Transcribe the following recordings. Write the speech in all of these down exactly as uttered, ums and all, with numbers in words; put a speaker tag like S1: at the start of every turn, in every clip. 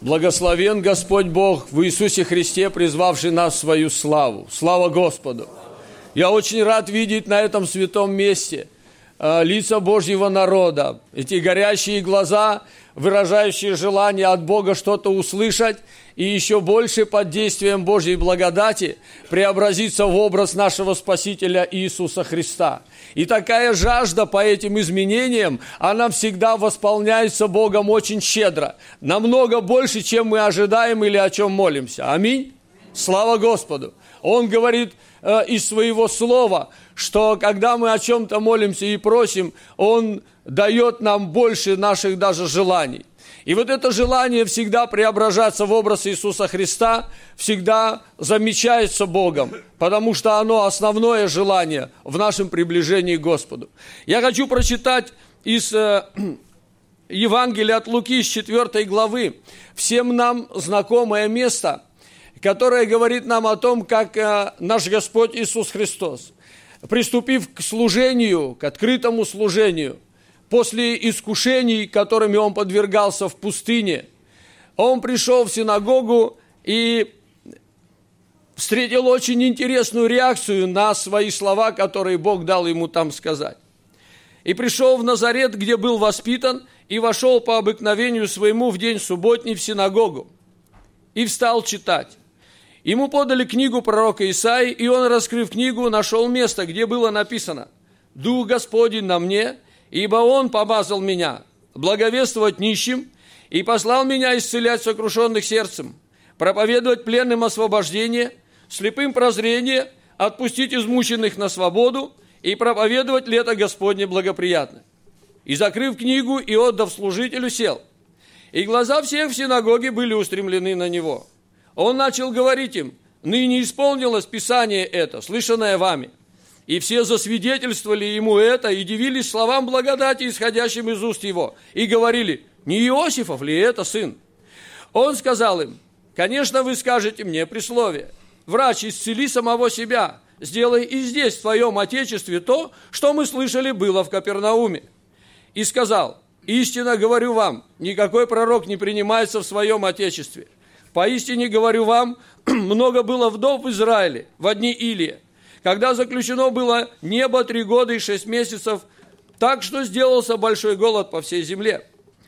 S1: Благословен Господь Бог в Иисусе Христе, призвавший нас в свою славу. Слава Господу! Я очень рад видеть на этом святом месте э, лица Божьего народа. Эти горящие глаза, выражающие желание от Бога что-то услышать, и еще больше под действием Божьей благодати преобразиться в образ нашего Спасителя Иисуса Христа. И такая жажда по этим изменениям, она всегда восполняется Богом очень щедро. Намного больше, чем мы ожидаем или о чем молимся. Аминь. Слава Господу. Он говорит э, из своего слова, что когда мы о чем-то молимся и просим, Он дает нам больше наших даже желаний. И вот это желание всегда преображаться в образ Иисуса Христа всегда замечается Богом, потому что оно основное желание в нашем приближении к Господу. Я хочу прочитать из э, Евангелия от Луки, с четвёртой главы, всем нам знакомое место, которое говорит нам о том, как э, наш Господь Иисус Христос, приступив к служению, к открытому служению, после искушений, которыми он подвергался в пустыне, он пришел в синагогу и встретил очень интересную реакцию на свои слова, которые Бог дал ему там сказать. «И пришел в Назарет, где был воспитан, и вошел по обыкновению своему в день субботний в синагогу, и встал читать. Ему подали книгу пророка Исаии, и он, раскрыв книгу, нашел место, где было написано: «Дух Господень на мне, ибо Он помазал меня благовествовать нищим и послал меня исцелять сокрушенных сердцем, проповедовать пленным освобождение, слепым прозрение, отпустить измученных на свободу и проповедовать лето Господне благоприятно». И, закрыв книгу и отдав служителю, сел. И глаза всех в синагоге были устремлены на него. Он начал говорить им: «Ныне исполнилось Писание это, слышанное вами». И все засвидетельствовали ему это и дивились словам благодати, исходящим из уст его, и говорили: «Не Иосифов ли это сын?» Он сказал им: «Конечно, вы скажете мне присловие: врач, исцели самого себя, сделай и здесь, в твоем отечестве, то, что мы слышали было в Капернауме». И сказал: «Истинно говорю вам, никакой пророк не принимается в своем отечестве. Поистине говорю вам, много было вдов в Израиле в одни Илия, когда заключено было небо три года и шесть месяцев, так что сделался большой голод по всей земле.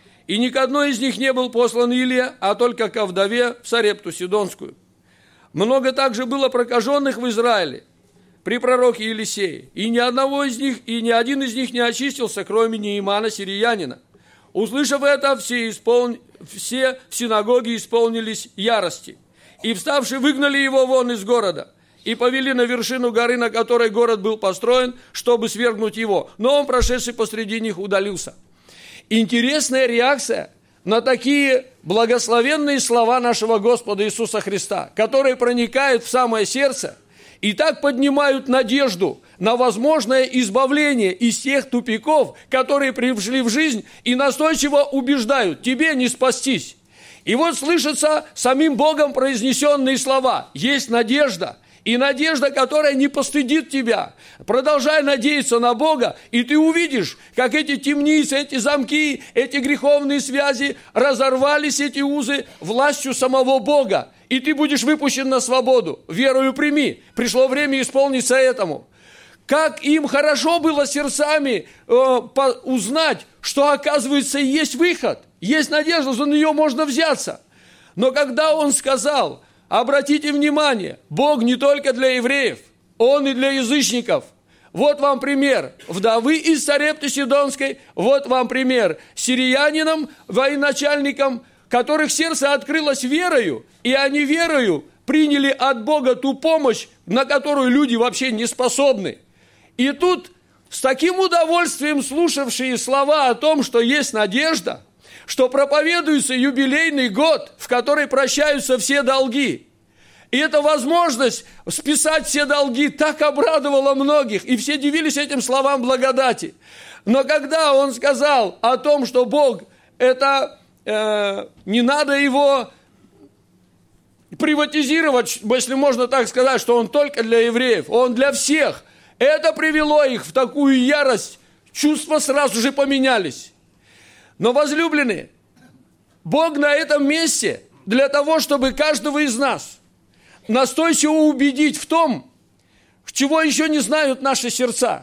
S1: И ни к одной из них не был послан Илия, а только ко вдове в Сарепту Сидонскую. Много также было прокаженных в Израиле при пророке Елисее, и ни одного из них, и ни один из них не очистился, кроме Неимана сириянина. Услышав это, все, исполн... все в синагоге исполнились ярости, и, вставши, выгнали его вон из города, и повели на вершину горы, на которой город был построен, чтобы свергнуть его. Но он, прошедший посреди них, удалился». Интересная реакция на такие благословенные слова нашего Господа Иисуса Христа, которые проникают в самое сердце и так поднимают надежду на возможное избавление из тех тупиков, которые пришли в жизнь и настойчиво убеждают: тебе не спастись. И вот слышатся самим Богом произнесенные слова: есть надежда, и надежда, которая не постыдит тебя. Продолжай надеяться на Бога, и ты увидишь, как эти темницы, эти замки, эти греховные связи разорвались, эти узы, властью самого Бога. И ты будешь выпущен на свободу. Верою прими. Пришло время исполниться этому. Как им хорошо было сердцами э, по, узнать, что, оказывается, есть выход, есть надежда, за нее можно взяться. Но когда он сказал: обратите внимание, Бог не только для евреев, Он и для язычников. Вот вам пример вдовы из Сарепты Сидонской, вот вам пример сириянином, военачальникам, которых сердце открылось верою, и они верою приняли от Бога ту помощь, на которую люди вообще не способны. И тут с таким удовольствием слушавшие слова о том, что есть надежда, что проповедуется юбилейный год, в который прощаются все долги. И эта возможность списать все долги так обрадовала многих, и все дивились этим словам благодати. Но когда он сказал о том, что Бог, это э, не надо его приватизировать, если можно так сказать, что он только для евреев, он для всех, это привело их в такую ярость, чувства сразу же поменялись. Но, возлюбленные, Бог на этом месте для того, чтобы каждого из нас настойчиво убедить в том, чего еще не знают наши сердца.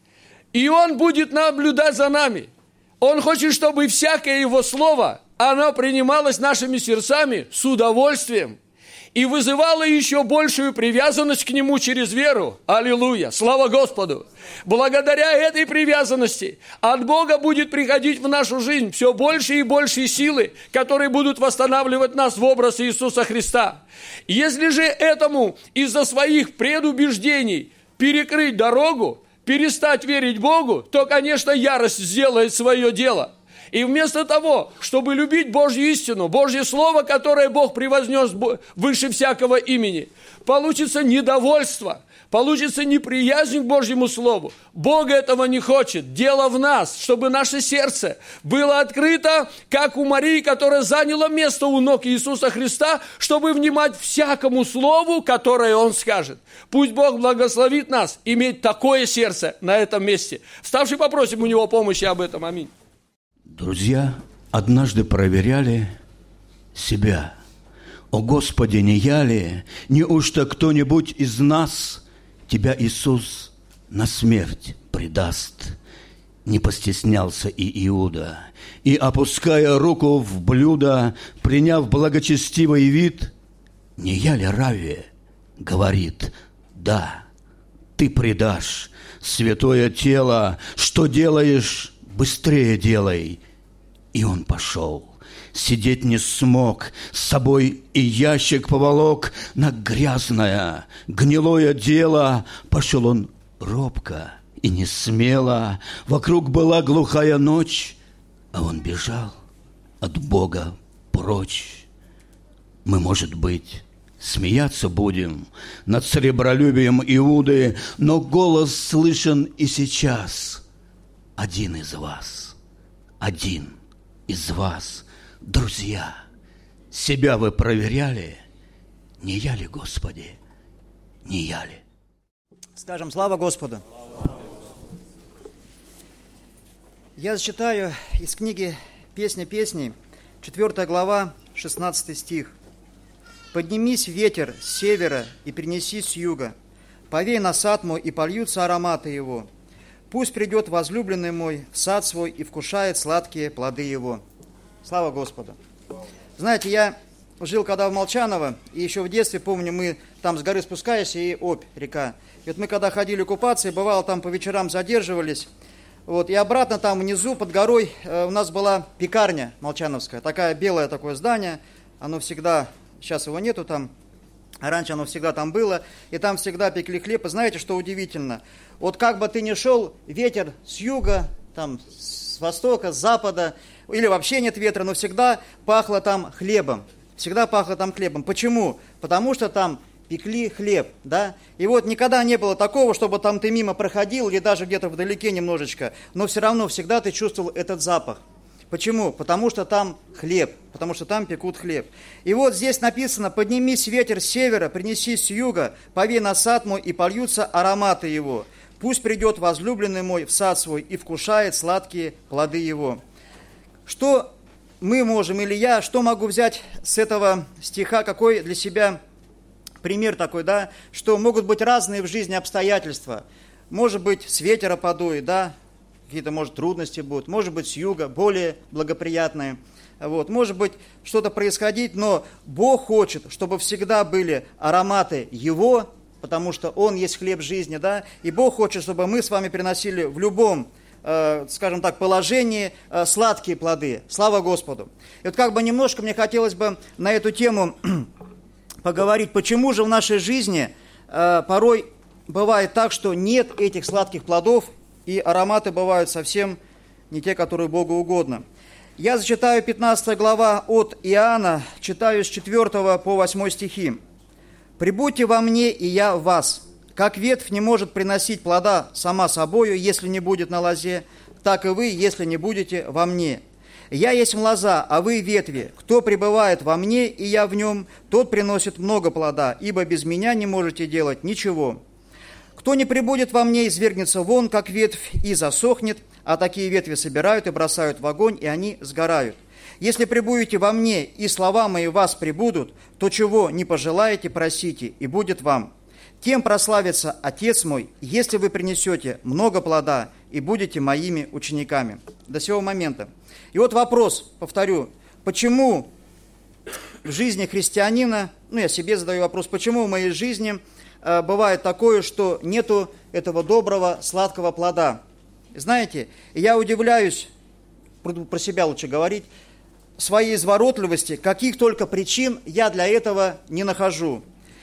S1: И Он будет наблюдать за нами. Он хочет, чтобы всякое Его слово, оно принималось нашими сердцами с удовольствием и вызывало еще большую привязанность к Нему через веру. Аллилуйя! Слава Господу! Благодаря этой привязанности от Бога будет приходить в нашу жизнь все больше и больше силы, которые будут восстанавливать нас в образ Иисуса Христа. Если же этому из-за своих предубеждений перекрыть дорогу, перестать верить Богу, то, конечно, ярость сделает свое дело. И вместо того, чтобы любить Божью истину, Божье Слово, которое Бог превознес выше всякого имени, получится недовольство, получится неприязнь к Божьему Слову. Бог этого не хочет. Дело в нас, чтобы наше сердце было открыто, как у Марии, которая заняла место у ног Иисуса Христа, чтобы внимать всякому Слову, которое Он скажет. Пусть Бог благословит нас иметь такое сердце на этом месте. Вставший, попросим у Него помощи об этом. Аминь.
S2: Друзья, однажды проверяли себя. О Господи, не я ли, неужто кто-нибудь из нас Тебя, Иисус, на смерть предаст? Не постеснялся и Иуда, и, опуская руку в блюдо, приняв благочестивый вид, не я ли, Равви, говорит, да, ты предашь святое тело, что делаешь, быстрее делай. И он пошел. Сидеть не смог, с собой и ящик поволок на грязное, гнилое дело. Пошел он робко и не смело. Вокруг была глухая ночь, а он бежал от Бога прочь. Мы, может быть, смеяться будем над сребролюбием Иуды, но голос слышен и сейчас. Один из вас, один из вас, друзья, себя вы проверяли? Не я ли, Господи, не я ли?
S3: Скажем, слава Господу. Я зачитаю из книги «Песня песней», четвёртая глава, шестнадцатый стих. «Поднимись, ветер, с севера, и принеси с юга. Повей на сад мой, и польются ароматы его. Пусть придет возлюбленный мой в сад свой и вкушает сладкие плоды его». Слава Господу! Знаете, я жил когда в Молчаново, и еще в детстве, помню, мы там с горы спускались, и Обь, река. И вот мы когда ходили купаться, и бывало там по вечерам задерживались, вот, и обратно там внизу под горой э, у нас была пекарня молчановская, такая белое такое здание, оно всегда, сейчас его нету там, а раньше оно всегда там было, и там всегда пекли хлеб. И знаете, что удивительно? Вот как бы ты ни шел, ветер с юга, там, с востока, с запада, или вообще нет ветра, но всегда пахло там хлебом. Всегда пахло там хлебом. Почему? Потому что там пекли хлеб, да? И вот никогда не было такого, чтобы там ты мимо проходил, или даже где-то вдалеке немножечко, но все равно всегда ты чувствовал этот запах. Почему? Потому что там хлеб, потому что там пекут хлеб. И вот здесь написано: «Поднимись, ветер с севера, принеси с юга, повей на сад мой, и польются ароматы его. Пусть придет возлюбленный мой в сад свой и вкушает сладкие плоды его». Что мы можем, или я, что могу взять с этого стиха, какой для себя пример такой, да, что могут быть разные в жизни обстоятельства. Может быть, с ветера подует, да, какие-то, может, трудности будут, может быть, с юга, более благоприятные. Вот. Может быть, что-то происходить, но Бог хочет, чтобы всегда были ароматы Его, потому что Он есть хлеб жизни, да, и Бог хочет, чтобы мы с вами приносили в любом, э, скажем так, положении э, сладкие плоды. Слава Господу! И вот как бы немножко мне хотелось бы на эту тему поговорить, почему же в нашей жизни э, порой бывает так, что нет этих сладких плодов, и ароматы бывают совсем не те, которые Богу угодно. Я зачитаю пятнадцатая глава от Иоанна, читаю с четвёртого по восьмой стихи. «Прибудьте во мне, и я в вас. Как ветвь не может приносить плода сама собою, если не будет на лозе, так и вы, если не будете во мне. Я есть лоза, а вы ветви. Кто пребывает во мне, и я в нем, тот приносит много плода, ибо без меня не можете делать ничего. Кто не пребудет во мне, извергнется вон, как ветвь, и засохнет, а такие ветви собирают и бросают в огонь, и они сгорают. Если пребудете во мне, и слова мои в вас пребудут, то чего не пожелаете, просите, и будет вам. Тем прославится Отец мой, если вы принесете много плода и будете моими учениками». До сего момента. И вот вопрос, повторю, почему в жизни христианина, ну я себе задаю вопрос, почему в моей жизни э, бывает такое, что нету этого доброго, сладкого плода? Знаете, я удивляюсь, про себя лучше говорить, своей изворотливости, каких только причин я для этого не нахожу.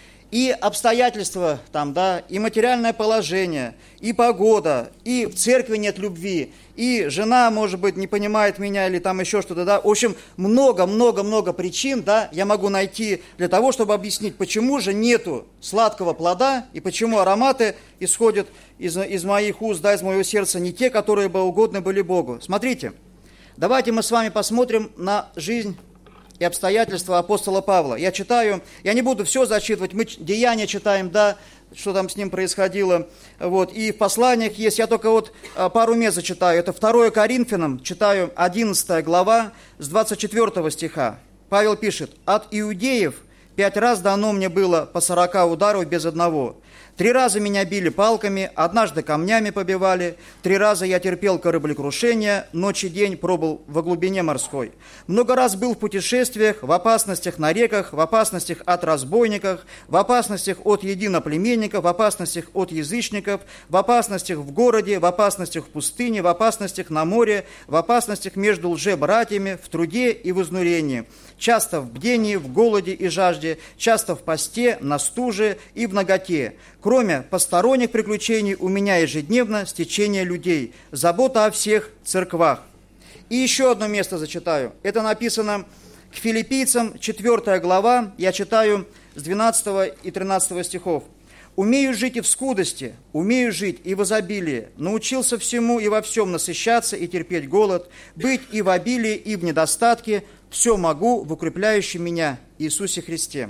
S3: И обстоятельства там, да, и материальное положение, и погода, и в церкви нет любви, и жена, может быть, не понимает меня, или там еще что-то, да. В общем, много-много-много причин, да, я могу найти для того, чтобы объяснить, почему же нету сладкого плода, и почему ароматы исходят из, из моих уст, да, из моего сердца, не те, которые бы угодны были Богу. Смотрите, давайте мы с вами посмотрим на жизнь и обстоятельства апостола Павла. Я читаю, я не буду все зачитывать, мы Деяния читаем, да, что там с ним происходило, вот, и в посланиях есть, я только вот пару мест зачитаю, это второе Коринфянам, читаю одиннадцатая глава с двадцать четвёртого стиха. Павел пишет: «От иудеев пять раз дано мне было по сорока ударов без одного. Три раза меня били палками, однажды камнями побивали, три раза я терпел кораблекрушение, ночь и день пробыл во глубине морской. Много раз был в путешествиях, в опасностях на реках, в опасностях от разбойников, в опасностях от единоплеменников, в опасностях от язычников, в опасностях в городе, в опасностях в пустыне, в опасностях на море, в опасностях между лжебратьями, в труде и в изнурении. Часто в бдении, в голоде и жажде, часто в посте, на стуже и в наготе. Кроме посторонних приключений, у меня ежедневно стечение людей, забота о всех церквах». И еще одно место зачитаю. Это написано к Филиппийцам, четвёртая глава, я читаю с двенадцатого и тринадцатого стихов. «Умею жить и в скудости, умею жить и в изобилии, научился всему и во всем насыщаться и терпеть голод, быть и в обилии, и в недостатке, все могу в укрепляющем меня Иисусе Христе».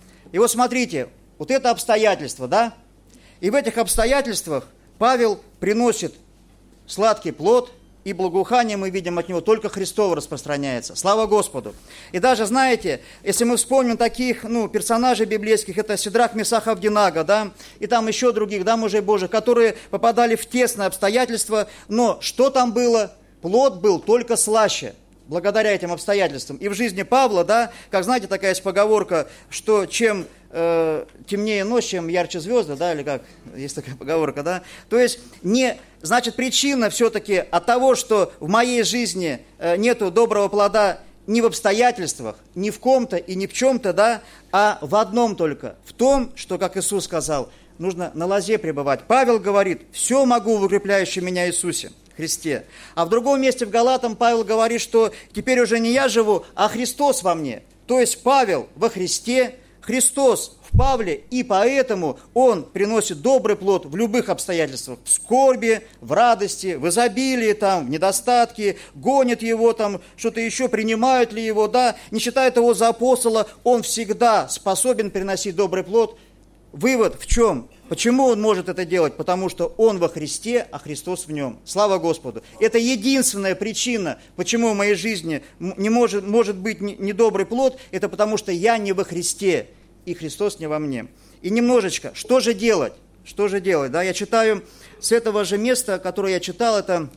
S3: И вот смотрите, вот это обстоятельство, да? И в этих обстоятельствах Павел приносит сладкий плод, и благоухание, мы видим от него, только Христово распространяется. Слава Господу! И даже, знаете, если мы вспомним таких, ну, персонажей библейских, это Сидрах, Месах, Авдинага, да, и там еще других, да, мужей Божьих, которые попадали в тесные обстоятельства, но что там было? Плод был только слаще, благодаря этим обстоятельствам. И в жизни Павла, да, как, знаете, такая есть поговорка, что чем э, темнее ночь, чем ярче звезды, да, или как, есть такая поговорка, да. То есть, не, значит, причина все-таки от того, что в моей жизни э, нету доброго плода не в обстоятельствах, не в ком-то и не в чем-то, да, а в одном только, в том, что, как Иисус сказал, нужно на лозе пребывать. Павел говорит: «Все могу в укрепляющем меня Иисусе Христе». А в другом месте в Галатам Павел говорит, что теперь уже не я живу, а Христос во мне. То есть Павел во Христе, Христос в Павле, и поэтому он приносит добрый плод в любых обстоятельствах. В скорби, в радости, в изобилии, там, в недостатке, гонит его, там, что-то еще, принимают ли его, да, не считают его за апостола, он всегда способен приносить добрый плод. Вывод в чем? Почему он может это делать? Потому что он во Христе, а Христос в нем. Слава Господу! Это единственная причина, почему в моей жизни не может, может быть недобрый плод, это потому что я не во Христе, и Христос не во мне. И немножечко, что же делать? Что же делать? Да, я читаю с этого же места, которое я читал, это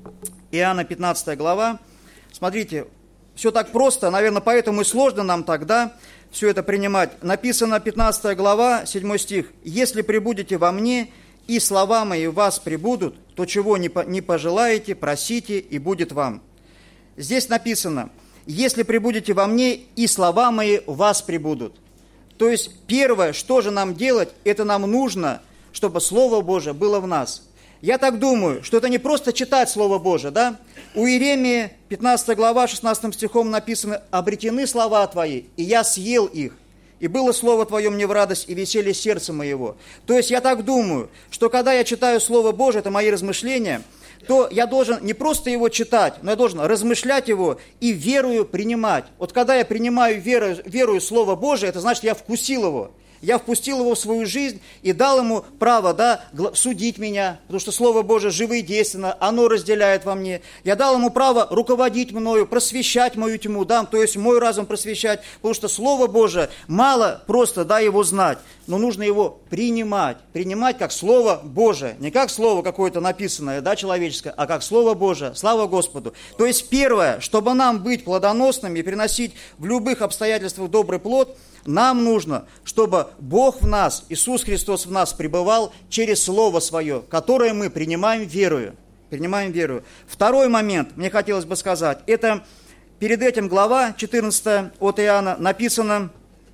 S3: Иоанна пятнадцатая глава. Смотрите, все так просто, наверное, поэтому и сложно нам тогда все это принимать. Написано пятнадцатая глава, седьмой стих. «Если пребудете во мне, и слова мои в вас пребудут, то чего не пожелаете, просите, и будет вам». Здесь написано: «Если пребудете во мне, и слова мои в вас пребудут». То есть первое, что же нам делать, это нам нужно, чтобы Слово Божие было в нас. Я так думаю, что это не просто читать Слово Божие, да? У Иеремии, пятнадцатая глава, шестнадцатым стихом написано: «Обретены слова Твои, и я съел их, и было Слово Твое мне в радость и веселье сердца моего». То есть я так думаю, что когда я читаю Слово Божие, это мои размышления, то я должен не просто его читать, но я должен размышлять его и верою принимать. Вот когда я принимаю верою, верою Слово Божие, это значит, я вкусил его. я впустил его в свою жизнь и дал ему право, да, судить меня, потому что Слово Божие живо и действенно, оно разделяет во мне. Я дал ему право руководить мною, просвещать мою тьму, да, то есть мой разум просвещать, потому что Слово Божие мало просто, да, его знать, но нужно его принимать, принимать как Слово Божие, не как Слово какое-то написанное, да, человеческое, а как Слово Божие. Слава Господу. То есть первое, чтобы нам быть плодоносными и приносить в любых обстоятельствах добрый плод, нам нужно, чтобы Бог в нас, Иисус Христос в нас пребывал через Слово Свое, которое мы принимаем верою. Принимаем верою. Второй момент, мне хотелось бы сказать, это перед этим глава четырнадцатая от Иоанна написано,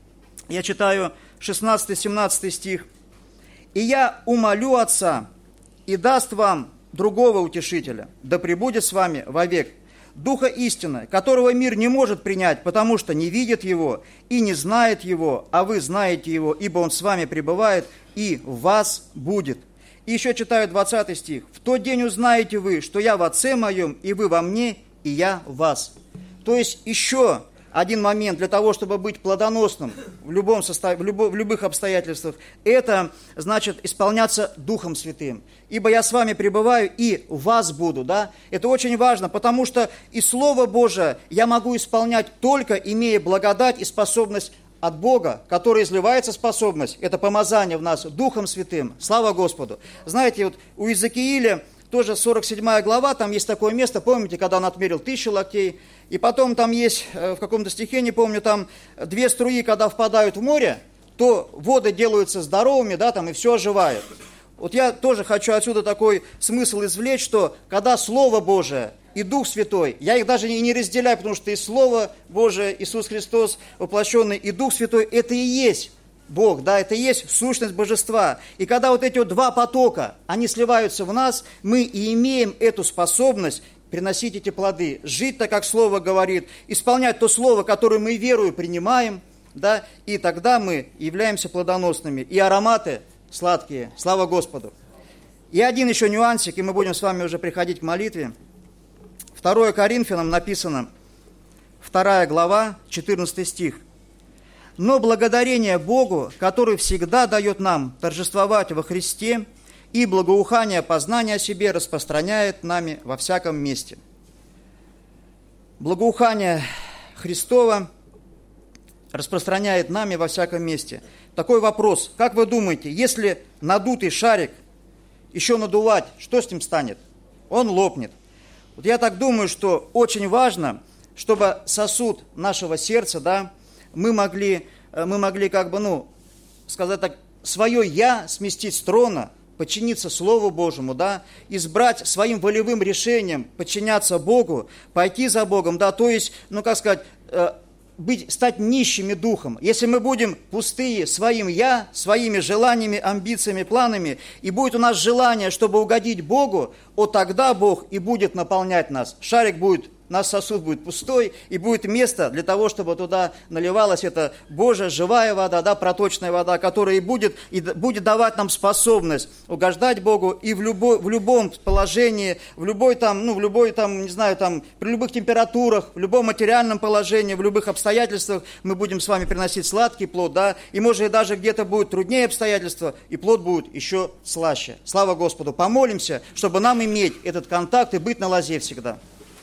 S3: я читаю шестнадцатый-семнадцатый стих. «И я умолю Отца, и даст вам другого утешителя, да пребудет с вами вовек, Духа истины, которого мир не может принять, потому что не видит Его и не знает Его, а вы знаете Его, ибо Он с вами пребывает и в вас будет». И еще читаю двадцатый стих. «В тот день узнаете вы, что я в Отце Моем, и вы во мне, и я в вас». То есть еще один момент для того, чтобы быть плодоносным в, любом состав... в, любо... в любых обстоятельствах, это значит исполняться Духом Святым. «Ибо я с вами пребываю и в вас буду». Да? Это очень важно, потому что и Слово Божие я могу исполнять только имея благодать и способность от Бога, который изливается способность, это помазание в нас Духом Святым. Слава Господу. Знаете, вот у Иезекииля тоже сорок седьмая глава, там есть такое место, помните, когда он отмерил тысячу локтей, и потом там есть в каком-то стихе, не помню, там две струи, когда впадают в море, то воды делаются здоровыми, да, там и все оживает. Вот я тоже хочу отсюда такой смысл извлечь, что когда Слово Божие и Дух Святой, я их даже и не разделяю, потому что и Слово Божие, Иисус Христос воплощенный, и Дух Святой, это и есть Бог, да, это и есть сущность Божества. И когда вот эти вот два потока, они сливаются в нас, мы и имеем эту способность приносить эти плоды, жить так, как Слово говорит, исполнять то Слово, которое мы верою принимаем, да, и тогда мы являемся плодоносными. И ароматы сладкие, слава Господу. И один еще нюансик, и мы будем с вами уже приходить к молитве. второе Коринфянам написано, вторая глава, четырнадцатый стих. «Но благодарение Богу, который всегда дает нам торжествовать во Христе, и благоухание познания о себе распространяет нами во всяком месте». Благоухание Христова распространяет нами во всяком месте. Такой вопрос, как вы думаете, если надутый шарик еще надувать, что с ним станет? Он лопнет. Вот я так думаю, что очень важно, чтобы сосуд нашего сердца, да, мы могли, мы могли как бы, ну, сказать так, свое «я» сместить с трона, подчиниться Слову Божьему, да, избрать своим волевым решением, подчиняться Богу, пойти за Богом, да, то есть, ну, как сказать, быть, стать нищими духом. Если мы будем пустые своим «я», своими желаниями, амбициями, планами, и будет у нас желание, чтобы угодить Богу, вот тогда Бог и будет наполнять нас. Шарик будет, наш сосуд будет пустой, и будет место для того, чтобы туда наливалась эта Божья живая вода, да, проточная вода, которая и будет, и будет давать нам способность угождать Богу и в, любой, в любом положении, в любой там, ну, в любой там, не знаю, там, при любых температурах, в любом материальном положении, в любых обстоятельствах мы будем с вами приносить сладкий плод, да, и может даже где-то будет труднее обстоятельства, и плод будет еще слаще. Слава Господу! Помолимся, чтобы нам иметь этот контакт и быть на лозе всегда.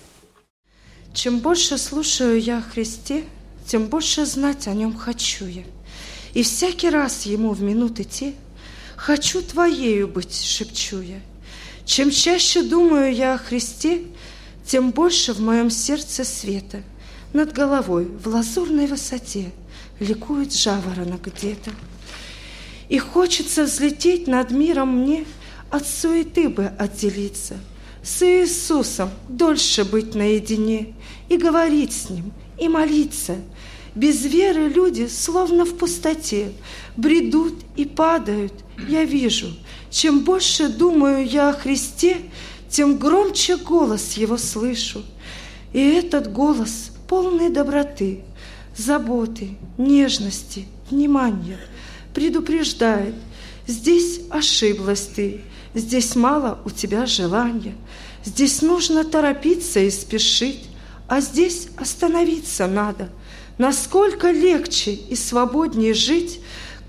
S4: Чем больше слушаю я о Христе, тем больше знать о Нем хочу я. И всякий раз Ему в минуты те «Хочу Твоею быть», шепчу я. Чем чаще думаю я о Христе, тем больше в моем сердце света. Над головой в лазурной высоте ликует жаворонок где-то. И хочется взлететь над миром мне, от суеты бы отделиться, с Иисусом дольше быть наедине и говорить с Ним, и молиться. Без веры люди, словно в пустоте, бредут и падают, я вижу. Чем больше думаю я о Христе, тем громче голос Его слышу. И этот голос полный доброты, заботы, нежности, внимания предупреждает: здесь ошиблась ты, здесь мало у тебя желания, здесь нужно торопиться и спешить, а здесь остановиться надо. Насколько легче и свободнее жить,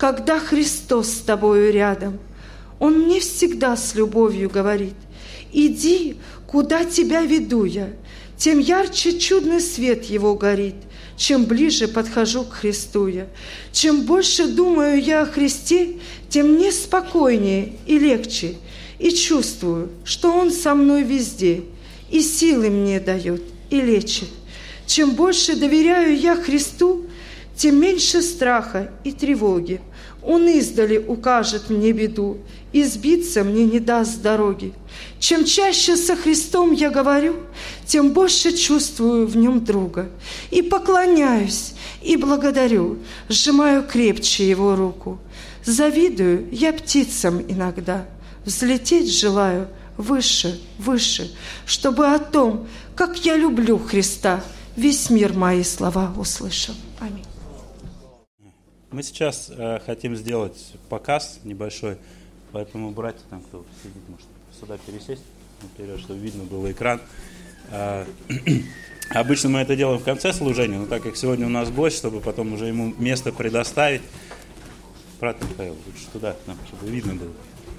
S4: когда Христос с тобою рядом. Он мне всегда с любовью говорит: иди, куда тебя веду я. Тем ярче чудный свет его горит, чем ближе подхожу к Христу я. Чем больше думаю я о Христе, тем мне спокойнее и легче, и чувствую, что Он со мной везде, и силы мне дает, и лечит. Чем больше доверяю я Христу, тем меньше страха и тревоги. Он издали укажет мне беду, и сбиться мне не даст дороги. Чем чаще со Христом я говорю, тем больше чувствую в нем друга. И поклоняюсь, и благодарю, сжимаю крепче его руку. Завидую я птицам иногда, взлететь желаю выше, выше, чтобы о том, как я люблю Христа, весь мир мои слова услышал. Аминь.
S5: Мы сейчас э, хотим сделать показ небольшой, поэтому братья, там кто сидит, может сюда пересесть, наперед, чтобы видно было экран. Э, обычно мы это делаем в конце служения, но так как сегодня у нас гость, чтобы потом уже ему место предоставить. Брат Михаил, лучше туда, чтобы видно было.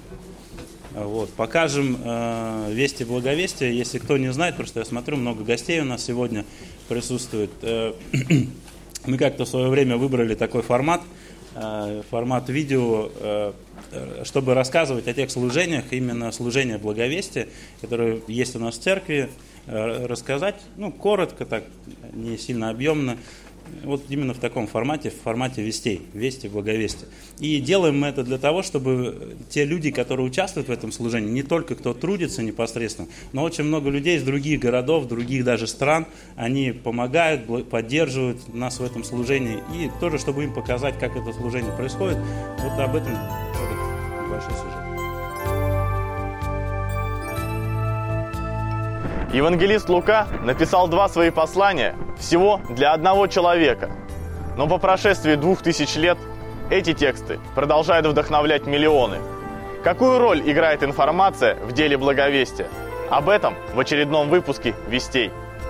S5: Вот. Покажем э, вести благовестия. Если кто не знает, просто я смотрю, много гостей у нас сегодня присутствует. Э, мы как-то в свое время выбрали такой формат, э, формат видео, э, чтобы рассказывать о тех служениях, именно служения благовестия, которые есть у нас в церкви, э, рассказать, ну, коротко, так, не сильно объемно. Вот именно в таком формате, в формате вестей, вести, благовестия. И делаем мы это для того, чтобы те люди, которые участвуют в этом служении, не только кто трудится непосредственно, но очень много людей из других городов, других даже стран, они помогают, поддерживают нас в этом служении. И тоже, чтобы им показать, как это служение происходит, вот об этом этот небольшой сюжет.
S6: Евангелист Лука написал два свои послания всего для одного человека. Но по прошествии двух тысяч лет эти тексты продолжают вдохновлять миллионы. Какую роль играет информация в деле благовестия? Об этом в очередном выпуске «Вестей».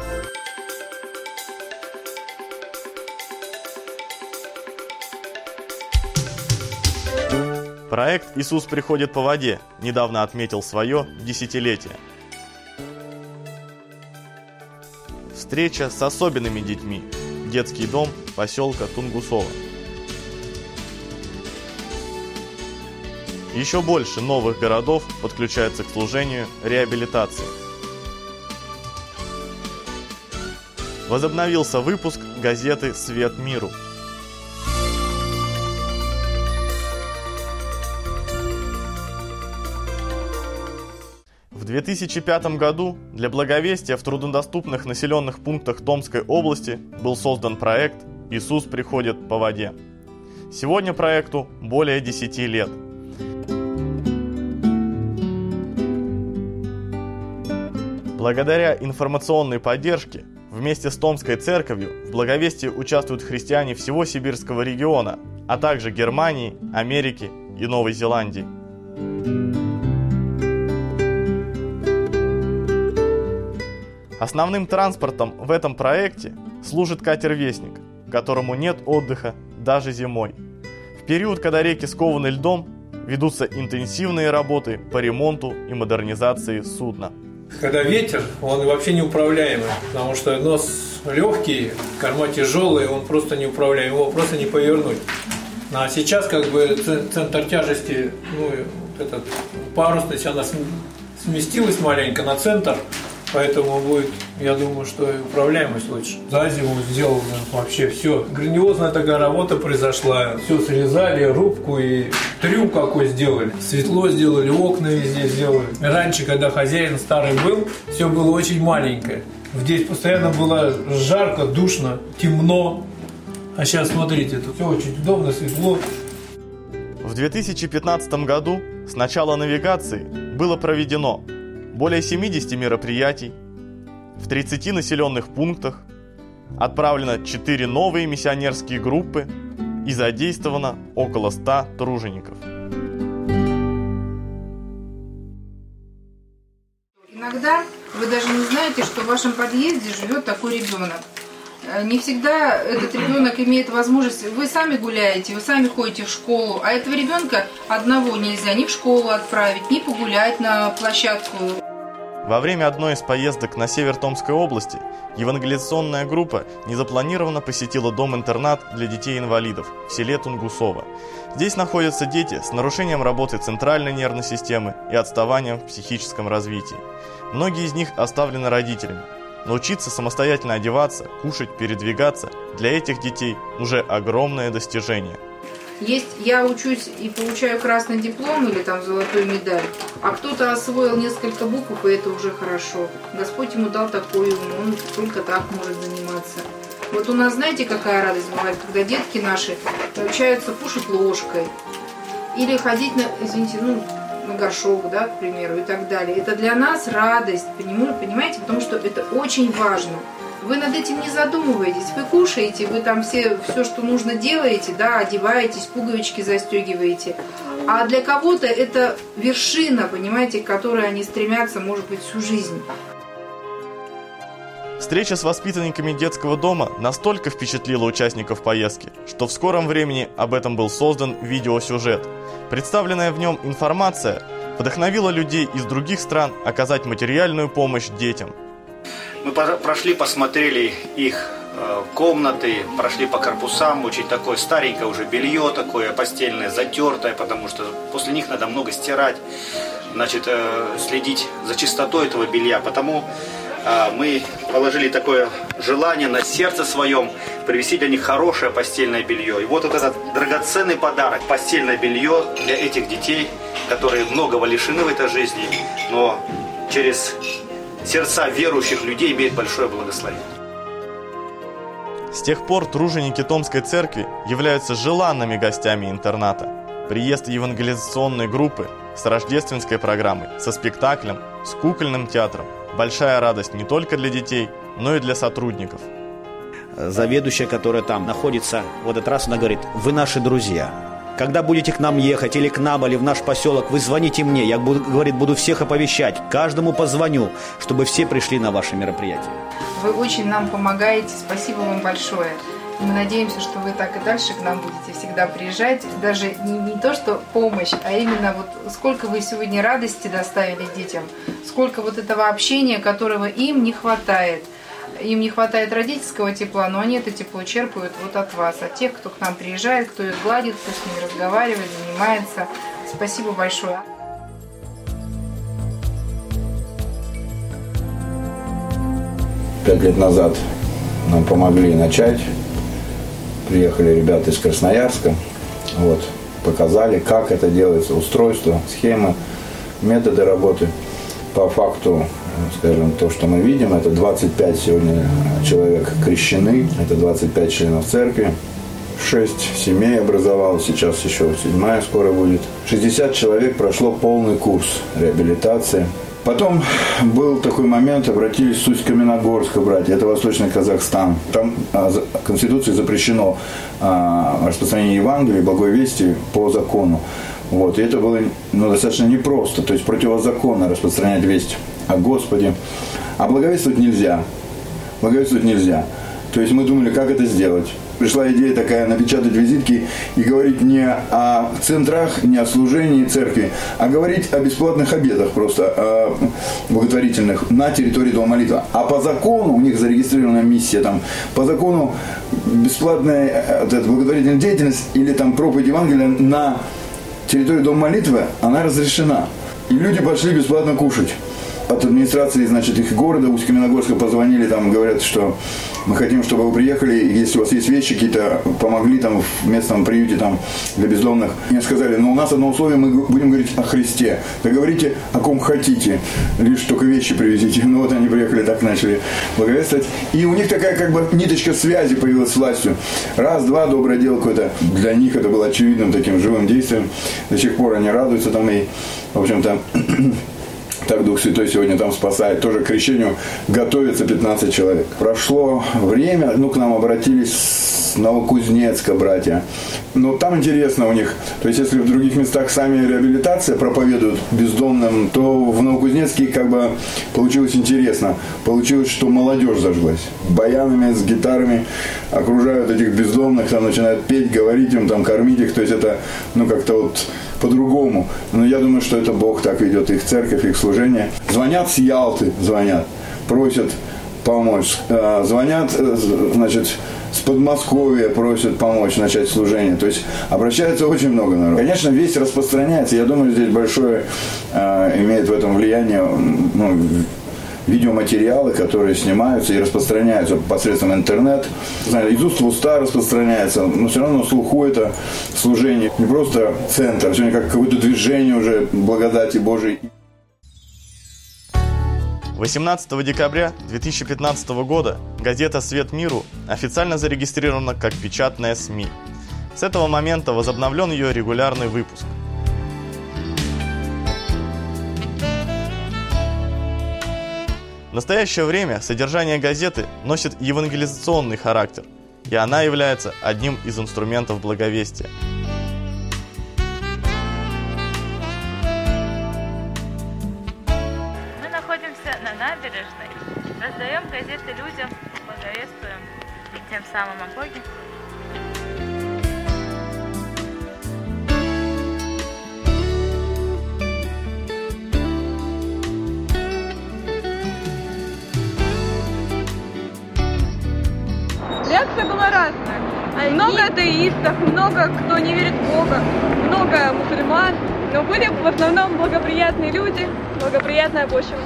S6: Проект «Иисус приходит по воде» недавно отметил свое десятилетие. Встреча с особенными детьми. Детский дом поселка Тунгусово. Еще больше новых городов подключается к служению реабилитации. Возобновился выпуск газеты «Свет миру». В две тысячи пятом году для благовестия в труднодоступных населенных пунктах Томской области был создан проект «Иисус приходит по воде». Сегодня проекту более десяти лет. Благодаря информационной поддержке вместе с Томской церковью в благовестии участвуют христиане всего сибирского региона, а также Германии, Америки и Новой Зеландии. Основным транспортом в этом проекте служит катер «Вестник», которому нет отдыха даже зимой. В период, когда реки скованы льдом, ведутся интенсивные работы по ремонту и модернизации судна.
S7: Когда ветер, он вообще неуправляемый, потому что нос легкий, корма тяжелый, он просто неуправляемый, его просто не повернуть. А сейчас как бы центр тяжести, ну, этот парусность, она сместилась маленько на центр. Поэтому будет, я думаю, что и управляемость лучше. За зиму сделано вообще все. Грандиозная такая работа произошла. Все срезали, рубку и трюм какой сделали. Светло сделали, окна везде сделали. Раньше, когда хозяин старый был, все было очень маленькое. Здесь постоянно было жарко, душно, темно. А сейчас, смотрите, тут все очень удобно, светло.
S6: В две тысячи пятнадцатом году с начала навигации было проведено более семидесяти мероприятий в тридцати населенных пунктах, отправлено четыре новые миссионерские группы и задействовано около ста тружеников.
S8: Иногда вы даже не знаете, что в вашем подъезде живет такой ребенок. Не всегда этот ребенок имеет возможность, вы сами гуляете, вы сами ходите в школу, а этого ребенка одного нельзя ни в школу отправить, ни погулять на площадку.
S6: Во время одной из поездок на север Томской области евангелизационная группа незапланированно посетила дом-интернат для детей-инвалидов в селе Тунгусово. Здесь находятся дети с нарушением работы центральной нервной системы и отставанием в психическом развитии. Многие из них оставлены родителями. Научиться самостоятельно одеваться, кушать, передвигаться – для этих детей уже огромное достижение.
S8: Есть, я учусь и получаю красный диплом или там золотую медаль, а кто-то освоил несколько букв, и это уже хорошо. Господь ему дал такой ум, он только так может заниматься. Вот у нас, знаете, какая радость бывает, когда детки наши научаются кушать ложкой или ходить на, извините, ну, на горшок, да, к примеру, и так далее. Это для нас радость, понимаете, потому что это очень важно. Вы над этим не задумываетесь, вы кушаете, вы там все, все, что нужно, делаете, да, одеваетесь, пуговички застегиваете. А для кого-то это вершина, понимаете, к которой они стремятся, может быть, всю жизнь.
S6: Встреча с воспитанниками детского дома настолько впечатлила участников поездки, что в скором времени об этом был создан видеосюжет. Представленная в нем информация вдохновила людей из других стран оказать материальную помощь детям.
S9: Мы прошли, посмотрели их комнаты, прошли по корпусам, очень такое старенькое уже белье, такое постельное, затертое, потому что после них надо много стирать, значит, следить за чистотой этого белья. Потому мы положили такое желание на сердце своем привезти для них хорошее постельное белье. И вот, вот этот драгоценный подарок, постельное белье для этих детей, которые многого лишены в этой жизни, но через сердца верующих людей имеют большое благословение.
S6: С тех пор труженики Томской церкви являются желанными гостями интерната. Приезд евангелизационной группы с рождественской программой, со спектаклем, с кукольным театром – большая радость не только для детей, но и для сотрудников.
S10: Заведующая, которая там находится, в этот раз она говорит: вы наши друзья. Когда будете к нам ехать или к нам, или в наш поселок, вы звоните мне. Я, буду, говорит, буду всех оповещать. Каждому позвоню, чтобы все пришли на ваше мероприятие.
S8: Вы очень нам помогаете. Спасибо вам большое. Мы надеемся, что вы так и дальше к нам будете всегда приезжать. Даже не, не то, что помощь, а именно вот сколько вы сегодня радости доставили детям, сколько вот этого общения, которого им не хватает. Им не хватает родительского тепла, но они это тепло черпают вот от вас, от тех, кто к нам приезжает, кто их гладит, кто с ними разговаривает, занимается. Спасибо большое.
S11: Пять лет назад нам помогли начать. Приехали ребята из Красноярска, вот, показали, как это делается, устройство, схемы, методы работы. По факту, скажем, то, что мы видим, это двадцать пять сегодня человек крещены, это двадцать пять членов церкви, шесть семей образовалось, сейчас еще седьмая скоро будет. шестьдесят человек прошло полный курс реабилитации. Потом был такой момент, обратились в Усть-Каменогорск братья, это Восточный Казахстан. Там а, за, Конституцией запрещено а, распространение Евангелия, благой вести по закону. Вот, и это было, ну, достаточно непросто, то есть противозаконно распространять весть о Господе. А благовествовать нельзя. Благовествовать нельзя. То есть мы думали, как это сделать. Пришла идея такая, напечатать визитки и говорить не о центрах, не о служении церкви, а говорить о бесплатных обедах просто, о благотворительных на территории Дома молитвы. А по закону, у них зарегистрирована миссия, там, по закону бесплатная вот эта благотворительная деятельность или там проповедь Евангелия на территории Дома молитвы, она разрешена. И люди пошли бесплатно кушать. От администрации, значит, их города Усть-Каменогорска позвонили, там говорят, что мы хотим, чтобы вы приехали, и если у вас есть вещи какие-то, помогли там в местном приюте там для бездомных. Мне сказали, ну у нас одно условие, мы будем говорить о Христе. Вы говорите о ком хотите, лишь только вещи привезите. Ну вот они приехали, так начали благовествовать. И у них такая как бы ниточка связи появилась с властью. Раз, два, доброе дело какое-то. Для них это было очевидным таким живым действием. До сих пор они радуются там и, в общем-то, так Дух Святой сегодня там спасает. Тоже к крещению готовится пятнадцать человек. Прошло время, ну, к нам обратились с Новокузнецка братья. Но там интересно у них, то есть если в других местах сами реабилитация проповедуют бездомным, то в Новокузнецке как бы получилось интересно. Получилось, что молодежь зажглась. Баянами, с гитарами окружают этих бездомных, там начинают петь, говорить им, там кормить их. То есть это, ну, как-то вот по-другому. Но я думаю, что это Бог так ведет их церковь, их служение. Звонят с Ялты, звонят, просят помочь. Звонят, значит, с Подмосковья просят помочь начать служение. То есть обращается очень много народу. Конечно, весть распространяется. Я думаю, здесь большое э, имеет в этом влияние, ну, видеоматериалы, которые снимаются и распространяются посредством интернета. Из уст в уста распространяется, но все равно на слуху это служение. Не просто центр, а сегодня как какое-то движение уже благодати Божией.
S6: восемнадцатого декабря две тысячи пятнадцатого года газета «Свет миру» официально зарегистрирована как печатная СМИ. С этого момента возобновлен ее регулярный выпуск. В настоящее время содержание газеты носит евангелизационный характер, и она является одним из инструментов благовестия.
S12: Мы находимся на набережной, раздаем газеты людям, благовествуем и тем самым о Боге.
S13: Реакция была разная. Много атеистов, много кто не верит в Бога, много мусульман, но были в основном благоприятные люди, благоприятная почва.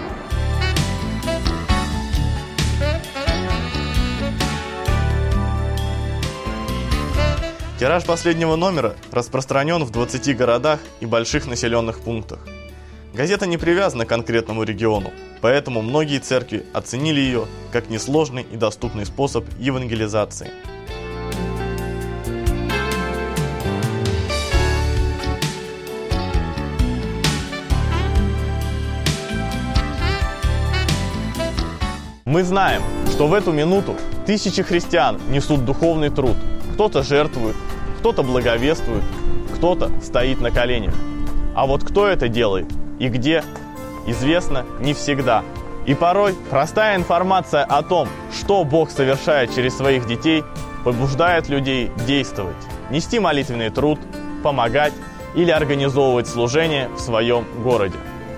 S6: Тираж последнего номера распространен в двадцати городах и больших населенных пунктах. Газета не привязана к конкретному региону, поэтому многие церкви оценили ее как несложный и доступный способ евангелизации. Мы знаем, что в эту минуту тысячи христиан несут духовный труд. Кто-то жертвует, кто-то благовествует, кто-то стоит на коленях. А вот кто это делает и где, известно не всегда. И порой простая информация о том, что Бог совершает через своих детей, побуждает людей действовать, нести молитвенный труд, помогать или организовывать служение в своем городе.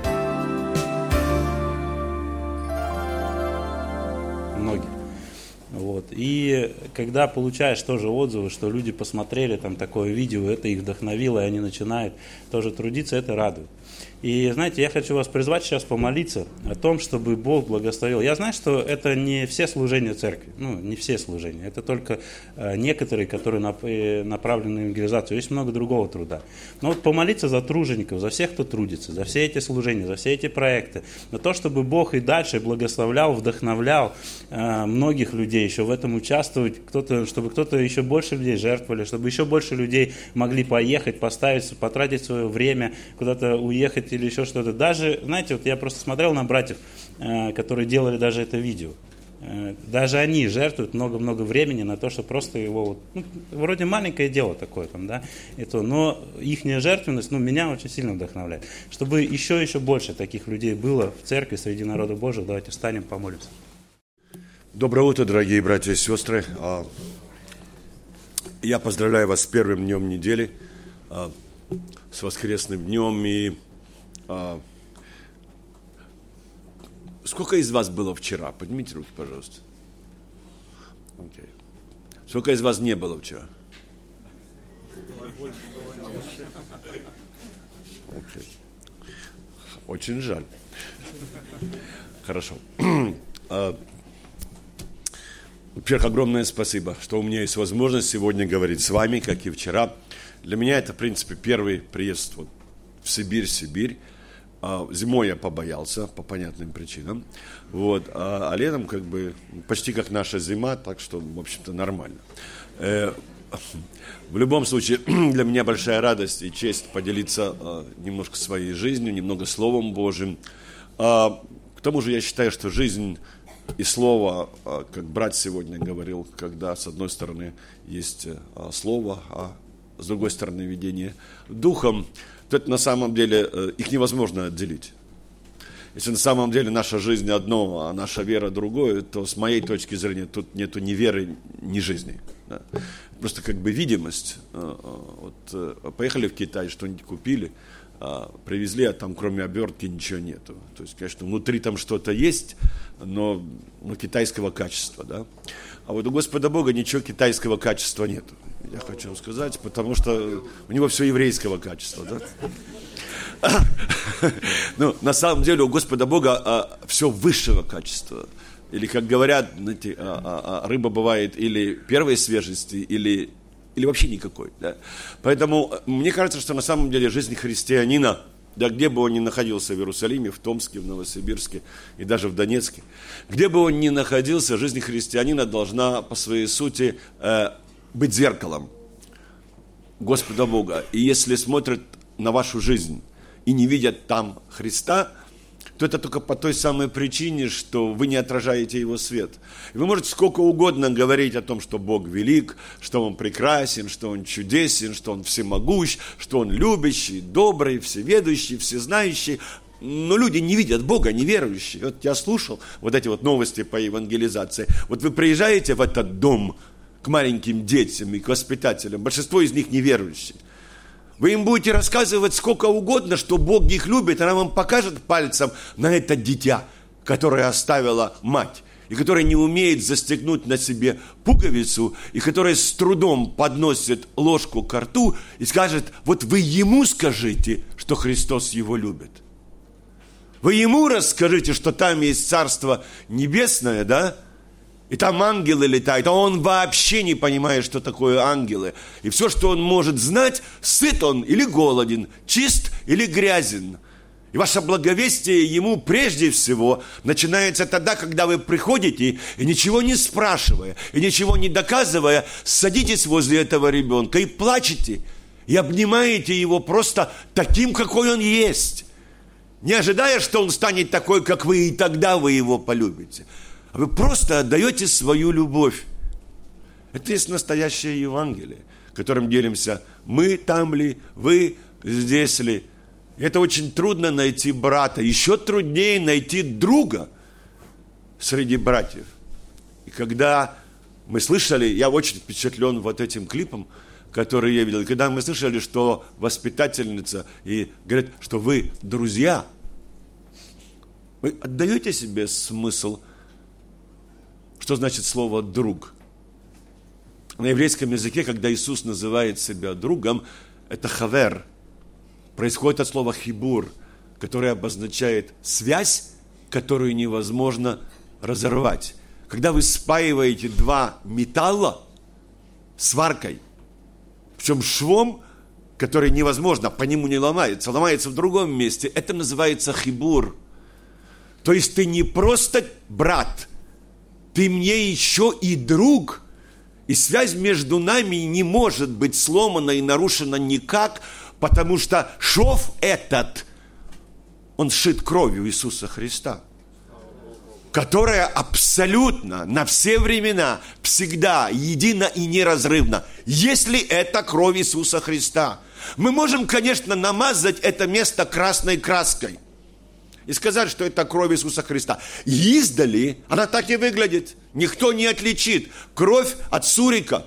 S5: Многие. Вот. И когда получаешь тоже отзывы, что люди посмотрели там такое видео, это их вдохновило, и они начинают тоже трудиться, это радует. И, знаете, я хочу вас призвать сейчас помолиться о том, чтобы Бог благословил. Я знаю, что это не все служения церкви, ну, не все служения, это только э, некоторые, которые нап- э, направлены на евангелизацию. Есть много другого труда. Но вот помолиться за тружеников, за всех, кто трудится, за все эти служения, за все эти проекты, на то, чтобы Бог и дальше благословлял, вдохновлял э, многих людей еще в этом участвовать, кто-то, чтобы кто-то еще больше людей жертвовали, чтобы еще больше людей могли поехать, поставить, потратить свое время, куда-то уехать или еще что-то. Даже, знаете, вот я просто смотрел на братьев, э, которые делали даже это видео. Э, даже они жертвуют много-много времени на то, что просто его, вот, ну, вроде маленькое дело такое там, да, и то, но их жертвенность, ну, меня очень сильно вдохновляет. Чтобы еще-еще больше таких людей было в церкви, среди народа Божьего, давайте встанем, помолимся.
S14: Доброе утро, дорогие братья и сестры. Я поздравляю вас с первым днем недели, с воскресным днем. И сколько из вас было вчера? Поднимите руки, пожалуйста. Okay. Сколько из вас не было вчера? Okay. Очень жаль. Хорошо. Во-первых, огромное спасибо, что у меня есть возможность сегодня говорить с вами, как и вчера. Для меня это, в принципе, первый приезд вот в Сибирь, Сибирь. Зимой я побоялся по понятным причинам, вот, а, а летом как бы почти как наша зима, так что, в общем-то, нормально. Э, в любом случае, для меня большая радость и честь поделиться э, немножко своей жизнью, немного Словом Божьим. А, к тому же я считаю, что жизнь И слово, как брат сегодня говорил, когда с одной стороны есть слово, а с другой стороны видение духом, то это на самом деле, их невозможно отделить. Если на самом деле наша жизнь одно, а наша вера другое, то с моей точки зрения тут нету ни веры, ни жизни. Да. Просто как бы видимость. Вот, поехали в Китай, что-нибудь купили, привезли, а там кроме обертки ничего нету. То есть, конечно, внутри там что-то есть, но ну, китайского качества. Да. А вот у Господа Бога ничего китайского качества нету. Я хочу вам сказать, потому что у него все еврейского качества. Да? Ну, на самом деле у Господа Бога а, все высшего качества. Или, как говорят, знаете, а, а, рыба бывает или первой свежести, или, или вообще никакой. Да? Поэтому мне кажется, что на самом деле жизнь христианина, да, где бы он ни находился, в Иерусалиме, в Томске, в Новосибирске и даже в Донецке, где бы он ни находился, жизнь христианина должна по своей сути э, быть зеркалом Господа Бога. И если смотрят на вашу жизнь и не видят там Христа, то это только по той самой причине, что вы не отражаете Его свет. И вы можете сколько угодно говорить о том, что Бог велик, что Он прекрасен, что Он чудесен, что Он всемогущ, что Он любящий, добрый, всеведущий, всезнающий. Но люди не видят Бога, неверующие. Вот я слушал вот эти вот новости по евангелизации. Вот вы приезжаете в этот дом к маленьким детям и к воспитателям, большинство из них неверующие. Вы им будете рассказывать сколько угодно, что Бог их любит, она вам покажет пальцем на это дитя, которое оставила мать, и которое не умеет застегнуть на себе пуговицу, и которое с трудом подносит ложку ко рту и скажет: вот вы ему скажите, что Христос его любит. Вы ему расскажите, что там есть Царство Небесное, да? И там ангелы летают, а он вообще не понимает, что такое ангелы. И все, что он может знать, сыт он или голоден, чист или грязен. И ваше благовестие ему прежде всего начинается тогда, когда вы приходите и ничего не спрашивая, и ничего не доказывая, садитесь возле этого ребенка и плачете, и обнимаете его просто таким, какой он есть, не ожидая, что он станет такой, как вы, и тогда вы его полюбите. Вы просто отдаете свою любовь. Это есть настоящее Евангелие, которым делимся мы там ли, вы здесь ли. И это очень трудно найти брата. Еще труднее найти друга среди братьев. И когда мы слышали, я очень впечатлен вот этим клипом, который я видел. И когда мы слышали, что воспитательница и говорит, что вы друзья, вы отдаете себе смысл. Что значит слово «друг»? На еврейском языке, когда Иисус называет себя другом, это «хавер». Происходит от слова «хибур», которое обозначает связь, которую невозможно разорвать. Когда вы спаиваете два металла сваркой, причем швом, который невозможно, по нему не ломается, ломается в другом месте, это называется «хибур». То есть ты не просто брат, ты мне еще и друг, и связь между нами не может быть сломана и нарушена никак, потому что шов этот, он сшит кровью Иисуса Христа, которая абсолютно на все времена, всегда, едино и неразрывна, если это кровь Иисуса Христа. Мы можем, конечно, намазать это место красной краской и сказать, что это кровь Иисуса Христа. И издали она так и выглядит. Никто не отличит кровь от сурика.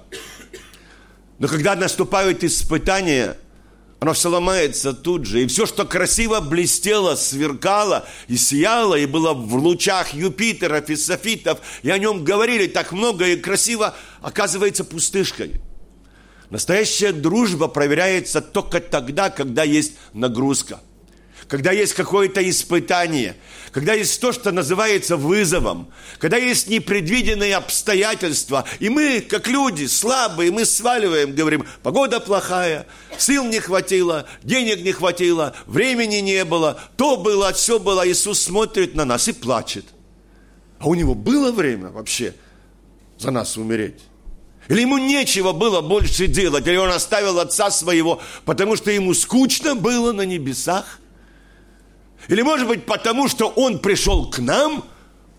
S14: Но когда наступают испытания, оно все ломается тут же. И все, что красиво блестело, сверкало и сияло, и было в лучах Юпитеров и софитов, и о нем говорили так много и красиво, оказывается пустышкой. Настоящая дружба проверяется только тогда, когда есть нагрузка. Когда есть какое-то испытание, когда есть то, что называется вызовом, когда есть непредвиденные обстоятельства, и мы, как люди, слабые, мы сваливаем, говорим, погода плохая, сил не хватило, денег не хватило, времени не было, то было, все было. Иисус смотрит на нас и плачет. А у него было время вообще за нас умереть? Или ему нечего было больше делать, или он оставил отца своего, потому что ему скучно было на небесах? Или, может быть, потому что он пришел к нам,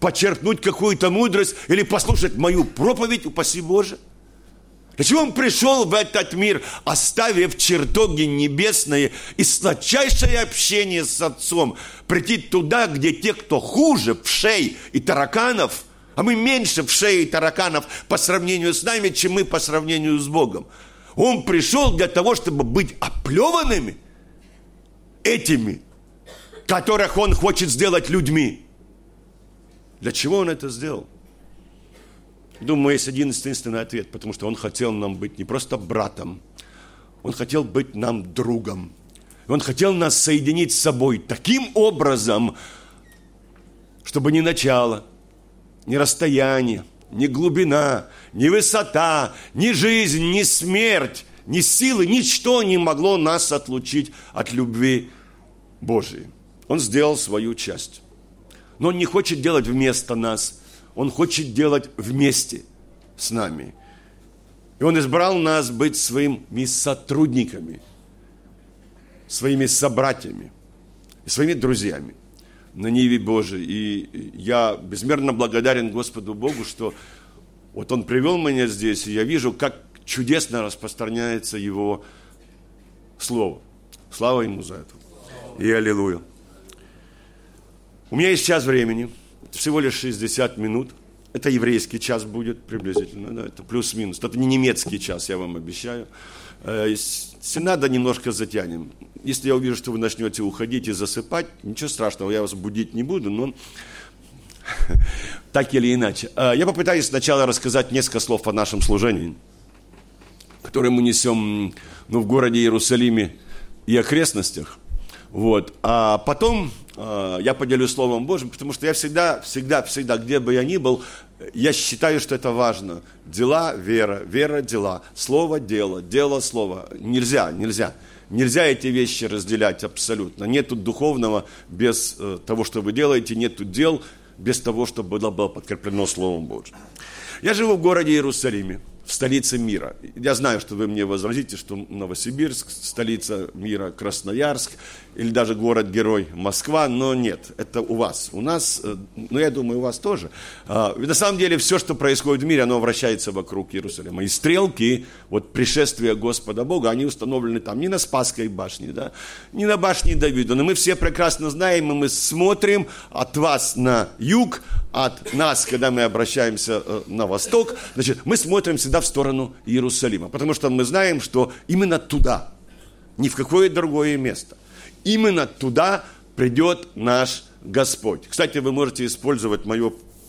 S14: почерпнуть какую-то мудрость или послушать мою проповедь, упаси Боже. Для чего Он пришел в этот мир, оставив чертоги небесные и сладчайшее общение с Отцом, прийти туда, где те, кто хуже вшей и тараканов, а мы меньше вшей и тараканов по сравнению с нами, чем мы по сравнению с Богом. Он пришел для того, чтобы быть оплеванными этими, которых Он хочет сделать людьми. Для чего Он это сделал? Думаю, есть один единственный ответ, потому что Он хотел нам быть не просто братом, Он хотел быть нам другом. Он хотел нас соединить с собой таким образом, чтобы ни начало, ни расстояние, ни глубина, ни высота, ни жизнь, ни смерть, ни силы, ничто не могло нас отлучить от любви Божией. Он сделал свою часть. Но Он не хочет делать вместо нас, Он хочет делать вместе с нами. И Он избрал нас быть своими сотрудниками, своими собратьями, своими друзьями на ниве Божией. И я безмерно благодарен Господу Богу, что вот Он привел меня здесь, и я вижу, как чудесно распространяется Его Слово. Слава Ему за это. И аллилуйя. У меня есть час времени, всего лишь шестьдесят минут. Это еврейский час будет приблизительно, да, это плюс-минус. Это не немецкий час, я вам обещаю. Если надо, немножко затянем. Если я увижу, что вы начнете уходить и засыпать, ничего страшного, я вас будить не буду, но так или иначе. Я попытаюсь сначала рассказать несколько слов о нашем служении, которое мы несем ну, в городе Иерусалиме и окрестностях. Вот. А потом э, я поделюсь Словом Божьим, потому что я всегда, всегда, всегда, где бы я ни был, я считаю, что это важно. Дела, вера, вера, дела, слово, дело, дело, слово. Нельзя, нельзя. Нельзя эти вещи разделять абсолютно. Нету духовного без э, того, что вы делаете, нету дел без того, чтобы было, было подкреплено Словом Божьим. Я живу в городе Иерусалиме, в столице мира. Я знаю, что вы мне возразите, что Новосибирск, столица мира, Красноярск, или даже город-герой Москва, но нет, это у вас. У нас, ну я думаю, у вас тоже. На самом деле все, что происходит в мире, оно вращается вокруг Иерусалима. И стрелки, вот пришествия Господа Бога, они установлены там, не на Спасской башне, да, не на башне Давида, но мы все прекрасно знаем, и мы смотрим от вас на юг, от нас, когда мы обращаемся на восток, значит, мы смотрим всегда в сторону Иерусалима, потому что мы знаем, что именно туда, ни в какое другое место, именно туда придет наш Господь. Кстати, вы можете использовать мое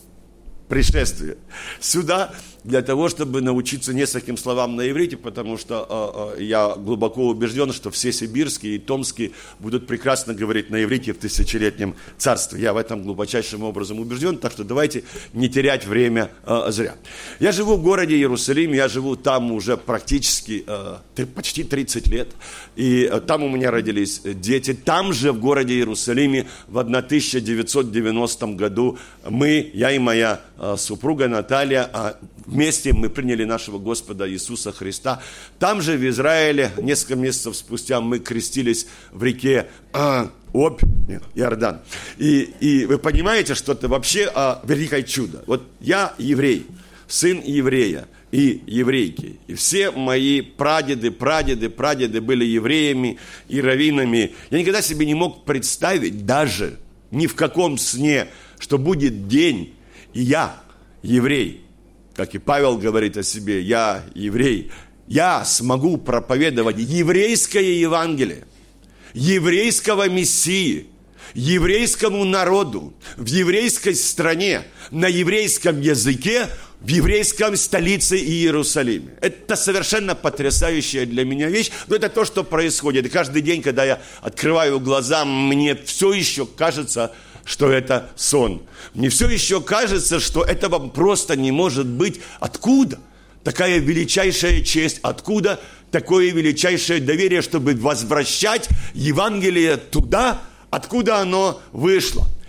S14: пришествие сюда для того, чтобы научиться нескольким словам на иврите, потому что э, э, я глубоко убежден, что все сибирские и томские будут прекрасно говорить на иврите в тысячелетнем царстве. Я в этом глубочайшим образом убежден, так что давайте не терять время э, зря. Я живу в городе Иерусалим, я живу там уже практически э, почти тридцать лет, и э, там у меня родились дети. Там же, в городе Иерусалиме, в тысяча девятьсот девяностом году мы, я и моя э, супруга Наталья, э, вместе мы приняли нашего Господа Иисуса Христа. Там же, в Израиле, несколько месяцев спустя мы крестились в реке а, Обь, нет, Иордан. И, и вы понимаете, что это вообще а, великое чудо. Вот я еврей, сын еврея и еврейки. И все мои прадеды, прадеды, прадеды были евреями и раввинами. Я никогда себе не мог представить даже ни в каком сне, что будет день, и я, еврей, как и Павел говорит о себе, я еврей, я смогу проповедовать еврейское Евангелие, еврейского Мессии, еврейскому народу, в еврейской стране, на еврейском языке, в еврейском столице Иерусалиме. Это совершенно потрясающая для меня вещь, но это то, что происходит. И каждый день, когда я открываю глаза, мне все еще кажется, что это сон. Мне все еще кажется, что этого просто не может быть. Откуда такая величайшая честь? Откуда такое величайшее доверие, чтобы возвращать Евангелие туда, откуда оно вышло?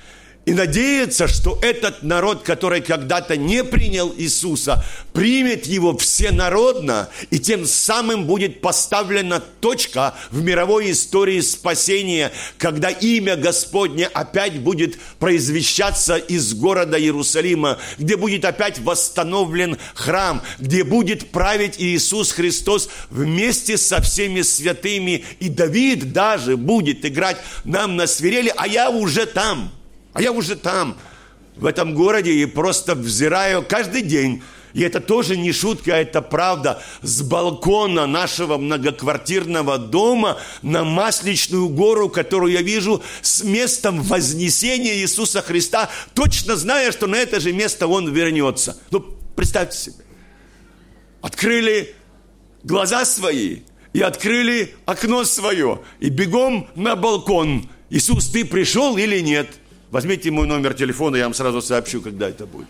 S14: и надеяться, что этот народ, который когда-то не принял Иисуса, примет его всенародно, и тем самым будет поставлена точка в мировой истории спасения, когда имя Господне опять будет произвещаться из города Иерусалима, где будет опять восстановлен храм, где будет править Иисус Христос вместе со всеми святыми, и Давид даже будет играть нам на свирели, а я уже там. А я уже там, в этом городе, и просто взираю каждый день. И это тоже не шутка, это правда. С балкона нашего многоквартирного дома на Масличную гору, которую я вижу с местом вознесения Иисуса Христа, точно зная, что на это же место Он вернется. Ну, представьте себе. Открыли глаза свои и открыли окно свое. И бегом на балкон. Иисус, ты пришел или нет? Возьмите мой номер телефона, я вам сразу сообщу, когда это будет.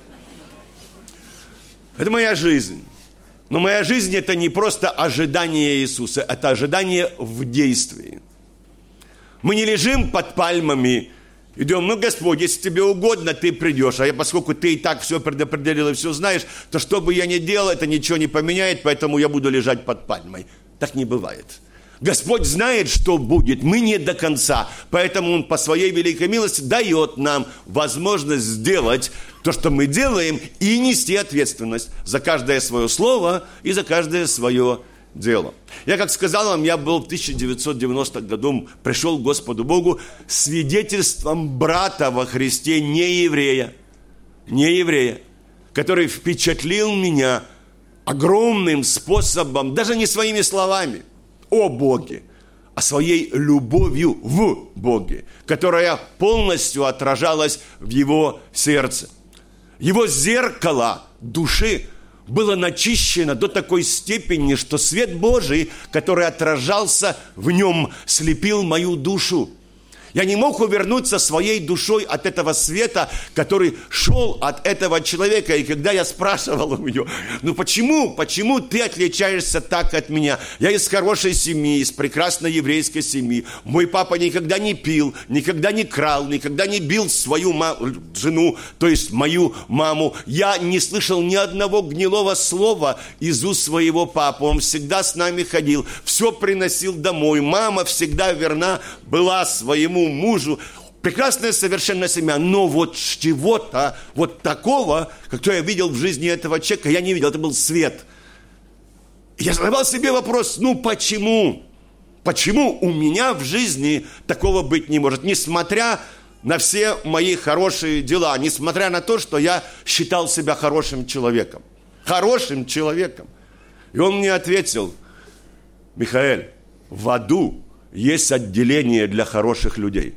S14: Это моя жизнь. Но моя жизнь – это не просто ожидание Иисуса, это ожидание в действии. Мы не лежим под пальмами, идем, ну, Господь, если тебе угодно, ты придешь. А я, поскольку ты и так все предопределил и все знаешь, то что бы я ни делал, это ничего не поменяет, поэтому я буду лежать под пальмой. Так не бывает. Господь знает, что будет, мы не до конца, поэтому Он по Своей великой милости дает нам возможность сделать то, что мы делаем, и нести ответственность за каждое свое слово и за каждое свое дело. Я, как сказал вам, я был в тысяча девятьсот девяностом году, пришел к Господу Богу свидетельством брата во Христе, не еврея, не еврея, который впечатлил меня огромным способом, даже не своими словами, о Боге, а своей любовью в Боге, которая полностью отражалась в его сердце. Его зеркало души было начищено до такой степени, что свет Божий, который отражался в нем, слепил мою душу. Я не мог увернуться своей душой от этого света, который шел от этого человека. И когда я спрашивал у нее, ну почему, почему ты отличаешься так от меня? Я из хорошей семьи, из прекрасной еврейской семьи. Мой папа никогда не пил, никогда не крал, никогда не бил свою ма- жену, то есть мою маму. Я не слышал ни одного гнилого слова из уст своего папы. Он всегда с нами ходил, все приносил домой. Мама всегда верна была своему мужу, прекрасная совершенно семья, но вот чего-то вот такого, как то я видел в жизни этого человека, я не видел, это был свет. Я задавал себе вопрос, ну почему? Почему у меня в жизни такого быть не может? Несмотря на все мои хорошие дела, несмотря на то, что я считал себя хорошим человеком. Хорошим человеком. И он мне ответил, Михаэль, в аду есть отделение для хороших людей.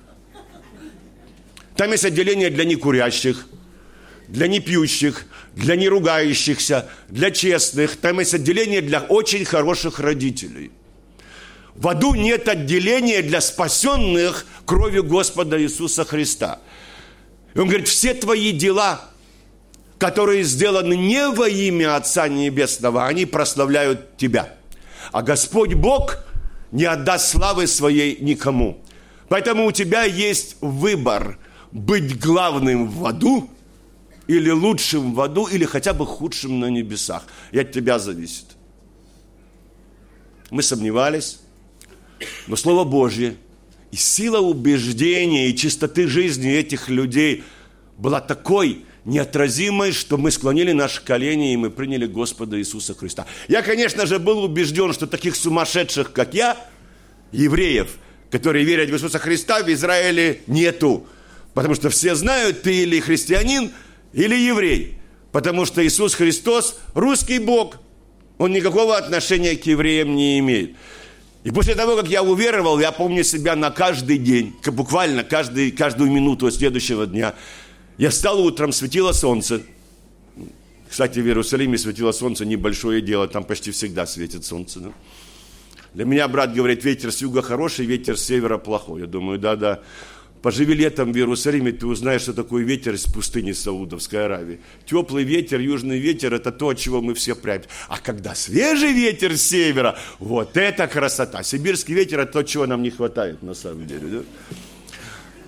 S14: Там есть отделение для некурящих, для непьющих, для неругающихся, для честных. Там есть отделение для очень хороших родителей. В аду нет отделения для спасенных кровью Господа Иисуса Христа. И он говорит, все твои дела, которые сделаны не во имя Отца Небесного, они прославляют тебя. А Господь Бог не отдаст славы своей никому. Поэтому у тебя есть выбор быть главным в аду или лучшим в аду, или хотя бы худшим на небесах. И от тебя зависит. Мы сомневались, но Слово Божье и сила убеждения и чистоты жизни этих людей была такой неотразимой, что мы склонили наши колени, и мы приняли Господа Иисуса Христа. Я, конечно же, был убежден, что таких сумасшедших, как я, евреев, которые верят в Иисуса Христа, в Израиле нету. Потому что все знают, ты или христианин, или еврей. Потому что Иисус Христос – русский Бог. Он никакого отношения к евреям не имеет. И после того, как я уверовал, я помню себя на каждый день, буквально каждый, каждую минуту следующего дня. Я встал утром, светило солнце. Кстати, в Иерусалиме светило солнце, небольшое дело, там почти всегда светит солнце. Да? Для меня брат говорит, ветер с юга хороший, ветер с севера плохой. Я думаю, да-да, поживи летом в Иерусалиме, ты узнаешь, что такое ветер из пустыни Саудовской Аравии. Теплый ветер, южный ветер, это то, от чего мы все прячем. А когда свежий ветер с севера, вот это красота. Сибирский ветер, это то, чего нам не хватает на самом деле. Да?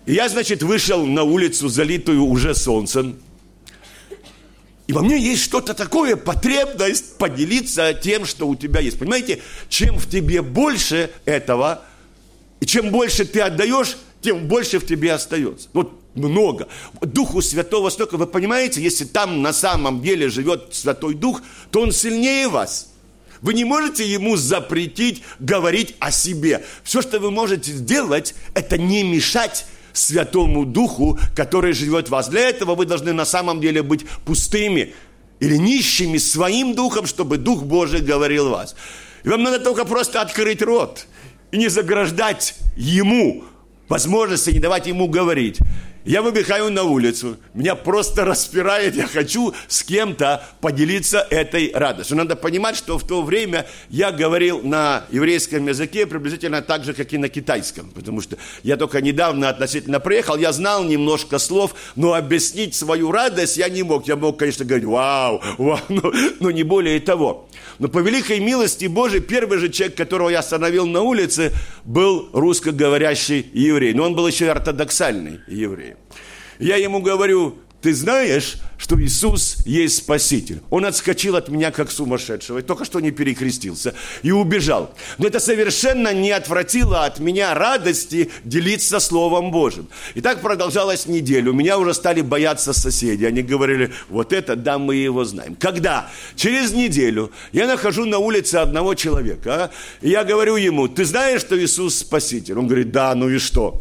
S14: И я, значит, вышел на улицу, залитую уже солнцем. И во мне есть что-то такое, потребность поделиться тем, что у тебя есть. Понимаете, чем в тебе больше этого, и чем больше ты отдаешь, тем больше в тебе остается. Вот много. Духу Святого столько. Вы понимаете, если там на самом деле живет Святой Дух, то Он сильнее вас. Вы не можете Ему запретить говорить о себе. Все, что вы можете сделать, это не мешать Святому Духу, который живет в вас. Для этого вы должны на самом деле быть пустыми или нищими своим духом, чтобы Дух Божий говорил в вас. И вам надо только просто открыть рот и не заграждать Ему возможности, не давать Ему говорить. Я выбегаю на улицу, меня просто распирает, я хочу с кем-то поделиться этой радостью. Надо понимать, что в то время я говорил на еврейском языке приблизительно так же, как и на китайском, потому что я только недавно относительно приехал, я знал немножко слов, но объяснить свою радость я не мог. Я мог, конечно, говорить «вау», вау, но, но не более того. Но по великой милости Божией, первый же человек, которого я остановил на улице, был русскоговорящий еврей. Но он был еще и ортодоксальный еврей. Я ему говорю: ты знаешь, что Иисус есть Спаситель? Он отскочил от меня, как сумасшедшего, и только что не перекрестился, и убежал. Но это совершенно не отвратило от меня радости делиться Словом Божьим. И так продолжалось неделю. Меня уже стали бояться соседи. Они говорили: вот это, да, мы его знаем. Когда? Через неделю я нахожу на улице одного человека, и я говорю ему: ты знаешь, что Иисус Спаситель? Он говорит: да, ну и что?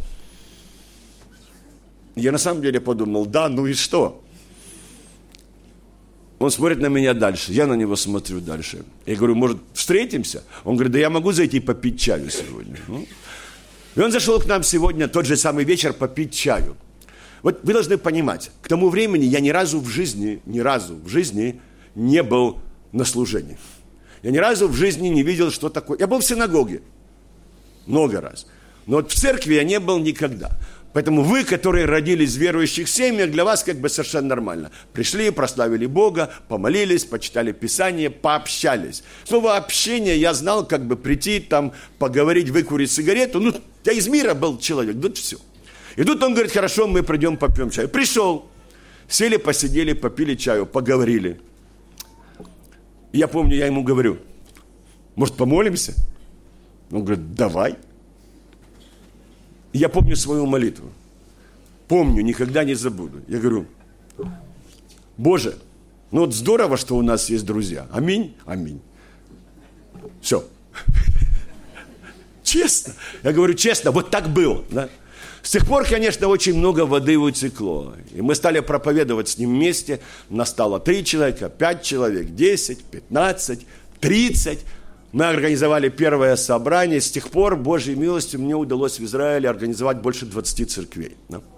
S14: Я на самом деле подумал: да, ну и что? Он смотрит на меня дальше, я на него смотрю дальше. Я говорю: может, встретимся? Он говорит: да я могу зайти попить чаю сегодня. И он зашел к нам сегодня, тот же самый вечер, попить чаю. Вот вы должны понимать, к тому времени я ни разу в жизни, ни разу в жизни не был на служении. Я ни разу в жизни не видел, что такое. Я был в синагоге много раз, но вот в церкви я не был никогда. Поэтому вы, которые родились в верующих семьях, для вас как бы совершенно нормально. Пришли, прославили Бога, помолились, почитали Писание, пообщались. Слово общение я знал, как бы прийти, там, поговорить, выкурить сигарету. Ну, я из мира был человек, тут все. И тут он говорит: хорошо, мы придем, попьем чаю. Пришел, сели, посидели, попили чаю, поговорили. И я помню, я ему говорю: может, помолимся? Он говорит: давай. Я помню свою молитву. Помню, никогда не забуду. Я говорю: Боже, ну вот здорово, что у нас есть друзья. Аминь, аминь. Все. Честно. Я говорю честно, вот так было. Да? С тех пор, конечно, очень много воды утекло. И мы стали проповедовать с ним вместе. Нас стало три человека, пять человек, десять, пятнадцать, тридцать. Мы организовали первое собрание. С тех пор, Божьей милостью, мне удалось в Израиле организовать больше двадцати церквей.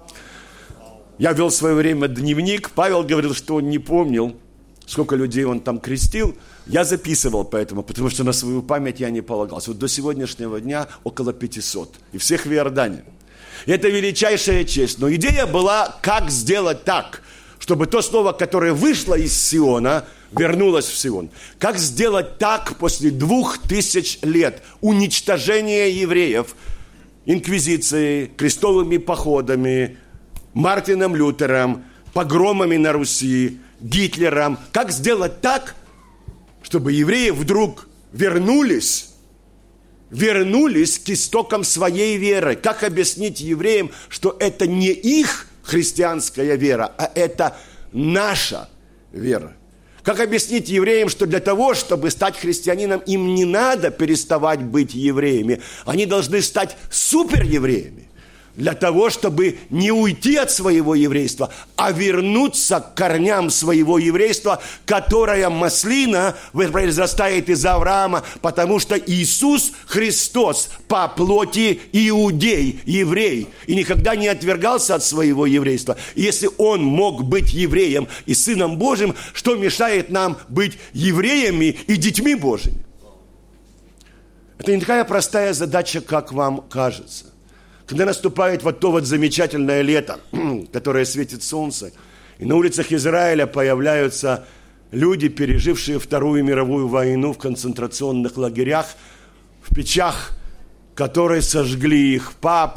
S14: Я вел в свое время дневник. Павел говорил, что он не помнил, сколько людей он там крестил. Я записывал поэтому, потому что на свою память я не полагался. Вот до сегодняшнего дня около пятисот. И всех в Иордане. И это величайшая честь. Но идея была, как сделать так, чтобы то слово, которое вышло из Сиона, вернулось в Сион. Как сделать так после двух тысяч лет уничтожения евреев инквизицией, крестовыми походами, Мартином Лютером, погромами на Руси, Гитлером. Как сделать так, чтобы евреи вдруг вернулись, вернулись к истокам своей веры? Как объяснить евреям, что это не их христианская вера, а это наша вера? Как объяснить евреям, что для того, чтобы стать христианином, им не надо переставать быть евреями. Они должны стать суперевреями. Для того, чтобы не уйти от своего еврейства, а вернуться к корням своего еврейства, которое маслина произрастает из Авраама, потому что Иисус Христос по плоти иудей, еврей, и никогда не отвергался от своего еврейства. И если Он мог быть евреем и Сыном Божьим, что мешает нам быть евреями и детьми Божьими? Это не такая простая задача, как вам кажется. Когда наступает вот то вот замечательное лето, которое светит солнце, и на улицах Израиля появляются люди, пережившие Вторую мировую войну в концентрационных лагерях, в печах, которые сожгли их пап,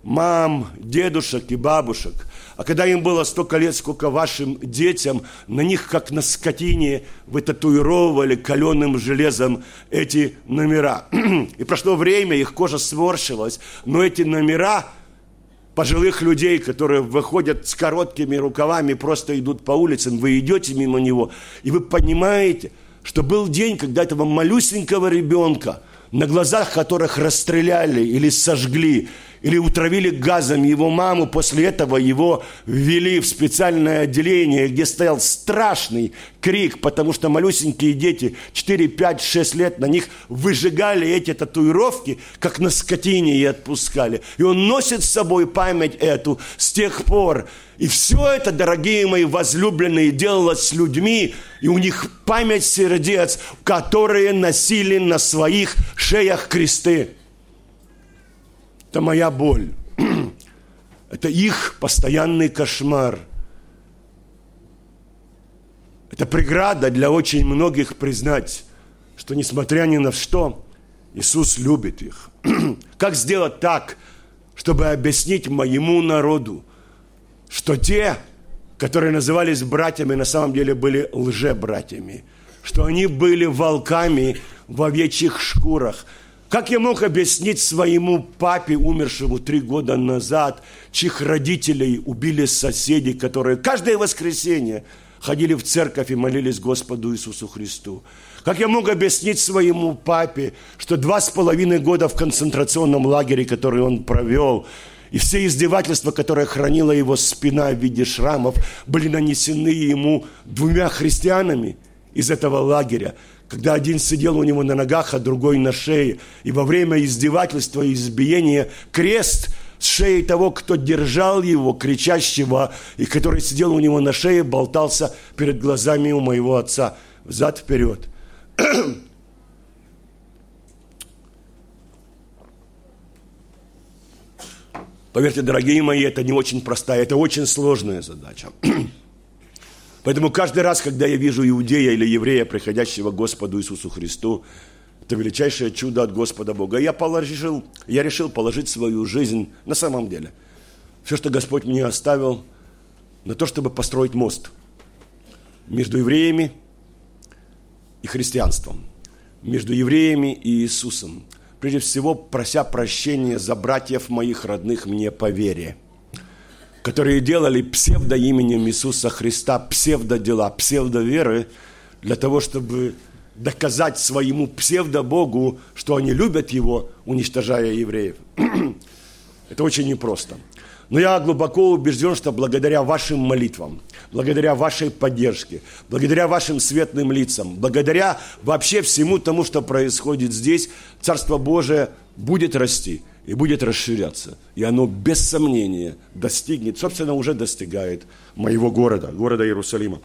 S14: мам, дедушек и бабушек. А когда им было столько лет, сколько вашим детям, на них, как на скотине, вы татуировали каленым железом эти номера. И прошло время, их кожа сморщилась, но эти номера пожилых людей, которые выходят с короткими рукавами, просто идут по улицам, вы идете мимо него, и вы понимаете, что был день, когда этого малюсенького ребенка, на глазах которых расстреляли или сожгли, или утравили газом его маму, после этого его ввели в специальное отделение, где стоял страшный крик, потому что малюсенькие дети, четыре, пять, шесть лет, на них выжигали эти татуировки, как на скотине, и отпускали. И он носит с собой память эту с тех пор. И все это, дорогие мои возлюбленные, делалось с людьми, и у них память сердец, которые носили на своих шеях кресты. Это моя боль. Это их постоянный кошмар. Это преграда для очень многих признать, что несмотря ни на что, Иисус любит их. Как сделать так, чтобы объяснить моему народу, что те, которые назывались братьями, на самом деле были лжебратьями, что они были волками в овечьих шкурах. Как я мог объяснить своему папе, умершему три года назад, чьих родителей убили соседи, которые каждое воскресенье ходили в церковь и молились Господу Иисусу Христу? Как я мог объяснить своему папе, что два с половиной года в концентрационном лагере, который он провел, и все издевательства, которые хранила его спина в виде шрамов, были нанесены ему двумя христианами из этого лагеря, когда один сидел у него на ногах, а другой на шее. И во время издевательства и избиения крест с шеей того, кто держал его, кричащего, и который сидел у него на шее, болтался перед глазами у моего отца. Взад-вперед. Поверьте, дорогие мои, это не очень простая, это очень сложная задача. Поэтому каждый раз, когда я вижу иудея или еврея, приходящего к Господу Иисусу Христу, это величайшее чудо от Господа Бога. Я, положил, я решил положить свою жизнь на самом деле. Все, что Господь мне оставил, на то, чтобы построить мост между евреями и христианством, между евреями и Иисусом. Прежде всего, прося прощения за братьев моих родных мне по вере, которые делали псевдоименем Иисуса Христа псевдодела, псевдоверы, для того, чтобы доказать своему псевдобогу, что они любят Его, уничтожая евреев. Это очень непросто. Но я глубоко убежден, что благодаря вашим молитвам, благодаря вашей поддержке, благодаря вашим светлым лицам, благодаря вообще всему тому, что происходит здесь, Царство Божие будет расти и будет расширяться. И оно без сомнения достигнет, собственно, уже достигает моего города, города Иерусалима.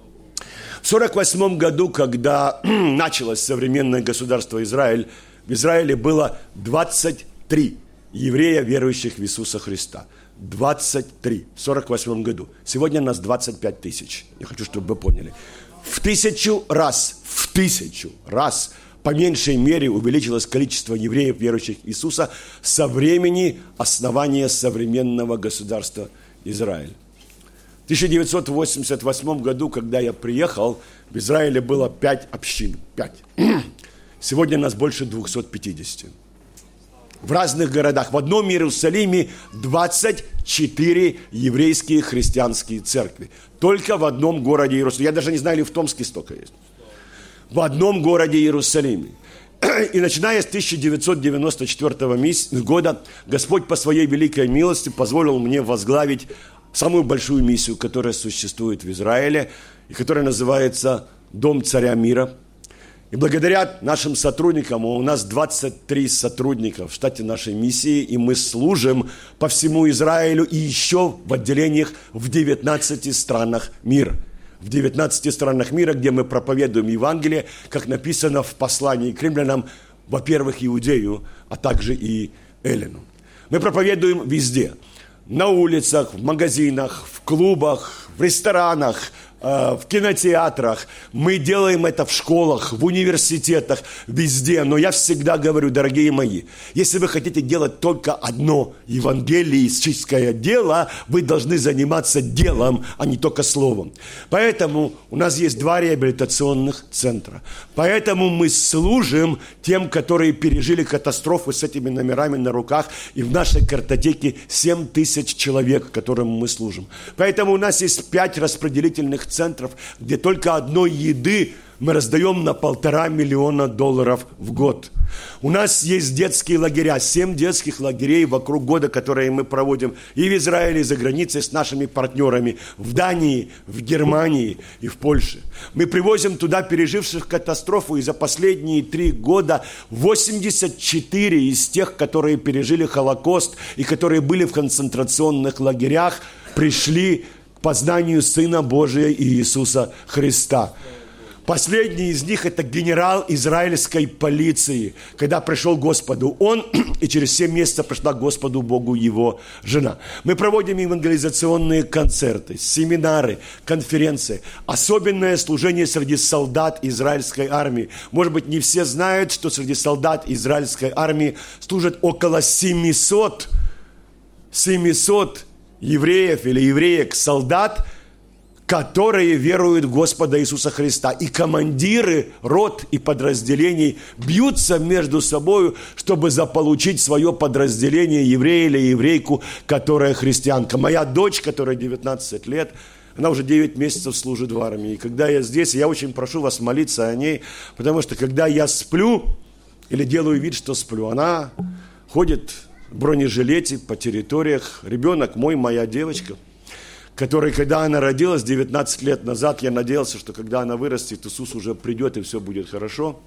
S14: В сорок восьмом году, когда началось современное государство Израиль, в Израиле было двадцать три еврея, верующих в Иисуса Христа. двадцать три в сорок восьмом году. Сегодня нас двадцать пять тысяч. Я хочу, чтобы вы поняли. В тысячу раз, в тысячу раз по меньшей мере увеличилось количество евреев, верующих в Иисуса, со времени основания современного государства Израиль. В тысяча девятьсот восемьдесят восьмом году, когда я приехал, в Израиле было пять общин. Пять. Сегодня нас больше двухсот пятидесяти. В разных городах. В одном Иерусалиме двадцать четыре еврейские христианские церкви. Только в одном городе Иерусалиме. Я даже не знаю, ли в Томске столько есть. В одном городе Иерусалиме. И начиная с тысяча девятьсот девяносто четвёртого года Господь по своей великой милости позволил мне возглавить самую большую миссию, которая существует в Израиле, и которая называется «Дом царя мира». И благодаря нашим сотрудникам, у нас двадцать три сотрудника в штате нашей миссии, и мы служим по всему Израилю и еще в отделениях в девятнадцати странах мира. В девятнадцати странах мира, где мы проповедуем Евангелие, как написано в послании к римлянам, во-первых, Иудею, а также и Эллину. Мы проповедуем везде. На улицах, в магазинах, в клубах, в ресторанах, в кинотеатрах, мы делаем это в школах, в университетах, везде. Но я всегда говорю, дорогие мои, если вы хотите делать только одно евангелистическое дело, вы должны заниматься делом, а не только словом. Поэтому у нас есть два реабилитационных центра. Поэтому мы служим тем, которые пережили катастрофу с этими номерами на руках. И в нашей картотеке семь тысяч человек, которым мы служим. Поэтому у нас есть пять распределительных центров, где только одной еды мы раздаем на полтора миллиона долларов в год. У нас есть детские лагеря, семь детских лагерей вокруг года, которые мы проводим и в Израиле, и за границей с нашими партнерами, в Дании, в Германии и в Польше. Мы привозим туда переживших катастрофу, и за последние три года восемьдесят четыре из тех, которые пережили Холокост и которые были в концентрационных лагерях, пришли к познанию Сына Божия и Иисуса Христа. Последний из них – это генерал израильской полиции, когда пришел к Господу он, и через семь месяцев пришла к Господу Богу его жена. Мы проводим евангелизационные концерты, семинары, конференции, особенное служение среди солдат израильской армии. Может быть, не все знают, что среди солдат израильской армии служат около семисот, семисот евреев или евреек, солдат, которые веруют в Господа Иисуса Христа. И командиры рот и подразделений бьются между собой, чтобы заполучить свое подразделение, еврея или еврейку, которая христианка. Моя дочь, которая девятнадцать лет, она уже девять месяцев служит в армии. И когда я здесь, я очень прошу вас молиться о ней, потому что когда я сплю или делаю вид, что сплю, она ходит в бронежилете по территориях. Ребенок мой, моя девочка, которой, когда она родилась девятнадцать лет назад, я надеялся, что когда она вырастет, Иисус уже придет и все будет хорошо.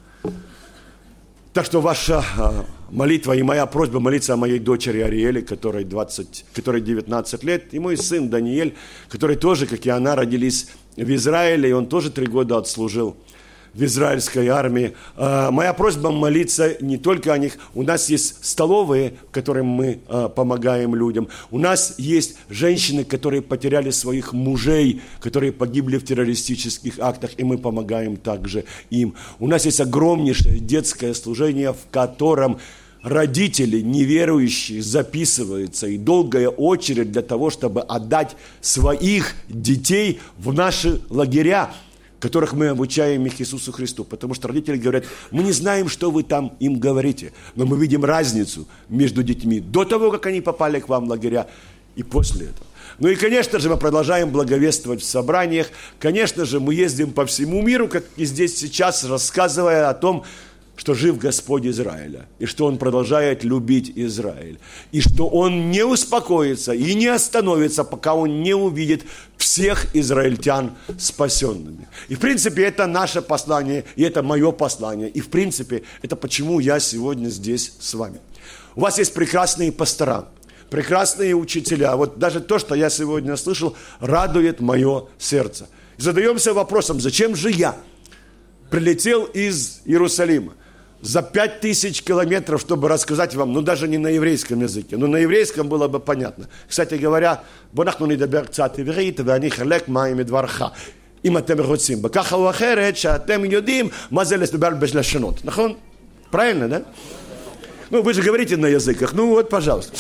S14: Так что ваша молитва и моя просьба молиться о моей дочери Ариэле, которой, двадцать, которой девятнадцать лет, и мой сын Даниэль, который тоже, как и она, родились в Израиле, и он тоже три года отслужил в израильской армии. Моя просьба молиться не только о них. У нас есть столовые, которым мы помогаем людям. У нас есть женщины, которые потеряли своих мужей, которые погибли в террористических актах, и мы помогаем также им. У нас есть огромнейшее детское служение, в котором родители неверующие записываются, и долгая очередь для того, чтобы отдать своих детей в наши лагеря, которых мы обучаем их Иисусу Христу. Потому что родители говорят, мы не знаем, что вы там им говорите, но мы видим разницу между детьми до того, как они попали к вам в лагеря, и после этого. Ну и, конечно же, мы продолжаем благовествовать в собраниях. Конечно же, мы ездим по всему миру, как и здесь сейчас, рассказывая о том, что жив Господь Израиля, и что Он продолжает любить Израиль, и что Он не успокоится и не остановится, пока Он не увидит всех израильтян спасенными. И, в принципе, это наше послание, и это мое послание, и, в принципе, это почему я сегодня здесь с вами. У вас есть прекрасные пастора, прекрасные учителя. Вот даже то, что я сегодня слышал, радует мое сердце. И задаемся вопросом, зачем же я прилетел из Иерусалима за пять тысяч километров, чтобы рассказать вам, ну даже не на еврейском языке, но на еврейском было бы понятно. Кстати говоря, «Бонахну нидабер цат иврит, вани халек маим идварха». Им атем רוצים. בככה או אחרת, שאתם יודעים מה זה לדבר בשלושות. נכון? Правильно, да? Ну, вы же говорите на языках. Ну, вот, пожалуйста.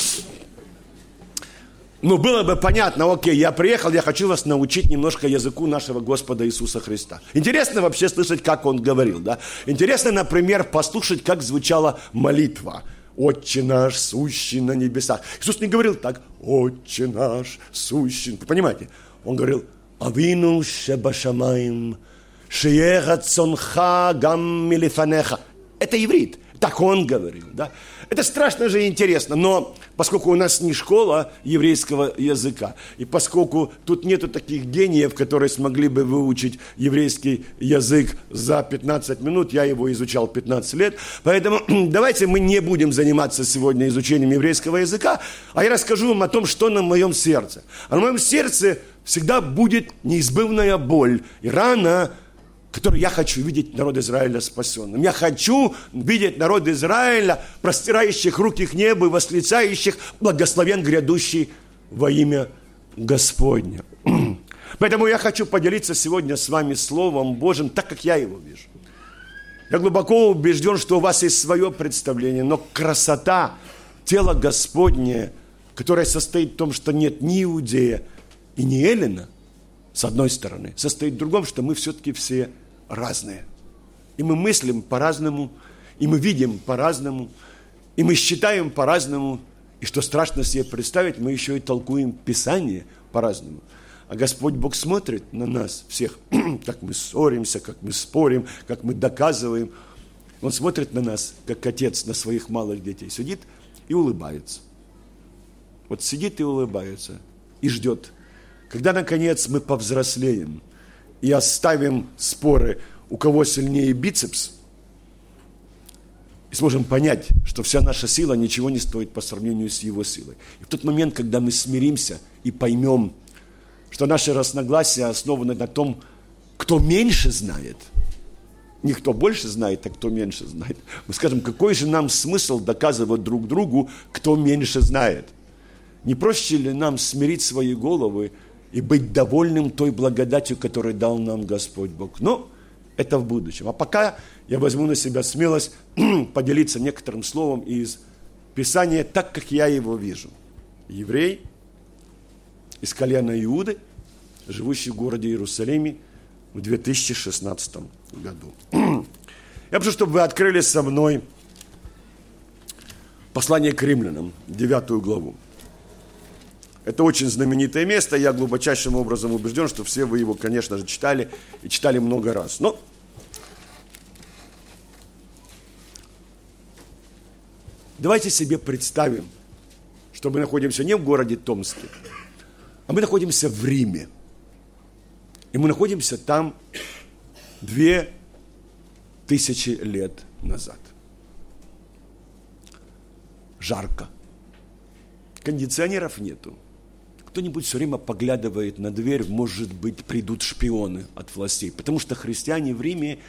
S14: Ну, было бы понятно, окей, я приехал, я хочу вас научить немножко языку нашего Господа Иисуса Христа. Интересно вообще слышать, как Он говорил, да? Интересно, например, послушать, как звучала молитва. «Отче наш, сущий на небесах». Иисус не говорил так, «Отче наш, сущий». Вы понимаете? Он говорил, «Авину шебашамаим, шие рацонха гам милифанеха». Это иврит. Так он говорил, да? Это страшно же интересно, но поскольку у нас не школа еврейского языка, и поскольку тут нету таких гениев, которые смогли бы выучить еврейский язык за пятнадцать минут, я его изучал пятнадцать лет, поэтому давайте мы не будем заниматься сегодня изучением еврейского языка, а я расскажу вам о том, что на моем сердце. А на моем сердце всегда будет неизбывная боль, и рана, который я хочу видеть народ Израиля спасенным. Я хочу видеть народ Израиля, простирающих руки к небу и восклицающих благословен грядущий во имя Господне. Поэтому я хочу поделиться сегодня с вами Словом Божьим, так как я его вижу. Я глубоко убежден, что у вас есть свое представление, но красота тела Господне, которое состоит в том, что нет ни иудея и ни эллина, с одной стороны, состоит в другом, что мы все-таки все разные. И мы мыслим по-разному, и мы видим по-разному, и мы считаем по-разному, и что страшно себе представить, мы еще и толкуем Писание по-разному. А Господь Бог смотрит на нас всех, как мы ссоримся, как мы спорим, как мы доказываем. Он смотрит на нас, как отец на своих малых детей, сидит и улыбается. Вот сидит и улыбается, и ждет, когда, наконец, мы повзрослеем и оставим споры, у кого сильнее бицепс, и сможем понять, что вся наша сила ничего не стоит по сравнению с его силой. И в тот момент, когда мы смиримся и поймем, что наши разногласия основаны на том, кто меньше знает, не кто больше знает, а кто меньше знает, мы скажем, какой же нам смысл доказывать друг другу, кто меньше знает? Не проще ли нам смирить свои головы и быть довольным той благодатью, которую дал нам Господь Бог? Но это в будущем. А пока я возьму на себя смелость поделиться некоторым словом из Писания, так как я его вижу. Еврей из колена Иуды, живущий в городе Иерусалиме в две тысячи шестнадцатом году. Я прошу, чтобы вы открыли со мной послание к римлянам, девятую главу. Это очень знаменитое место, я глубочайшим образом убежден, что все вы его, конечно же, читали и читали много раз. Но давайте себе представим, что мы находимся не в городе Томске, а мы находимся в Риме. И мы находимся там две тысячи лет назад. Жарко. Кондиционеров нету. Кто-нибудь все время поглядывает на дверь, может быть, придут шпионы от властей. Потому что христиане в Риме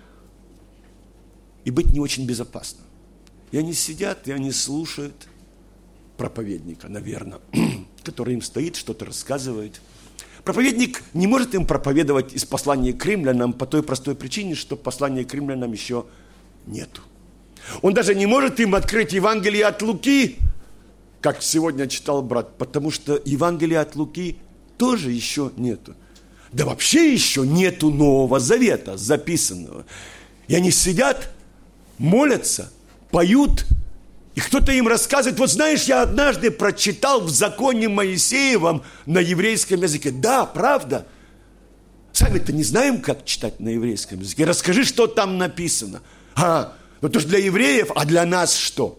S14: и быть не очень безопасно. И они сидят, и они слушают проповедника, наверное, который им стоит, что-то рассказывает. Проповедник не может им проповедовать из послания к римлянам по той простой причине, что послания к римлянам еще нету. Он даже не может им открыть Евангелие от Луки, как сегодня читал брат, потому что Евангелия от Луки тоже еще нету. Да вообще еще нету Нового Завета записанного. И они сидят, молятся, поют, и кто-то им рассказывает, вот знаешь, я однажды прочитал в законе Моисеевом на еврейском языке. Да, правда. Сами-то не знаем, как читать на еврейском языке. Расскажи, что там написано. А, ну то ж для евреев, а для нас что?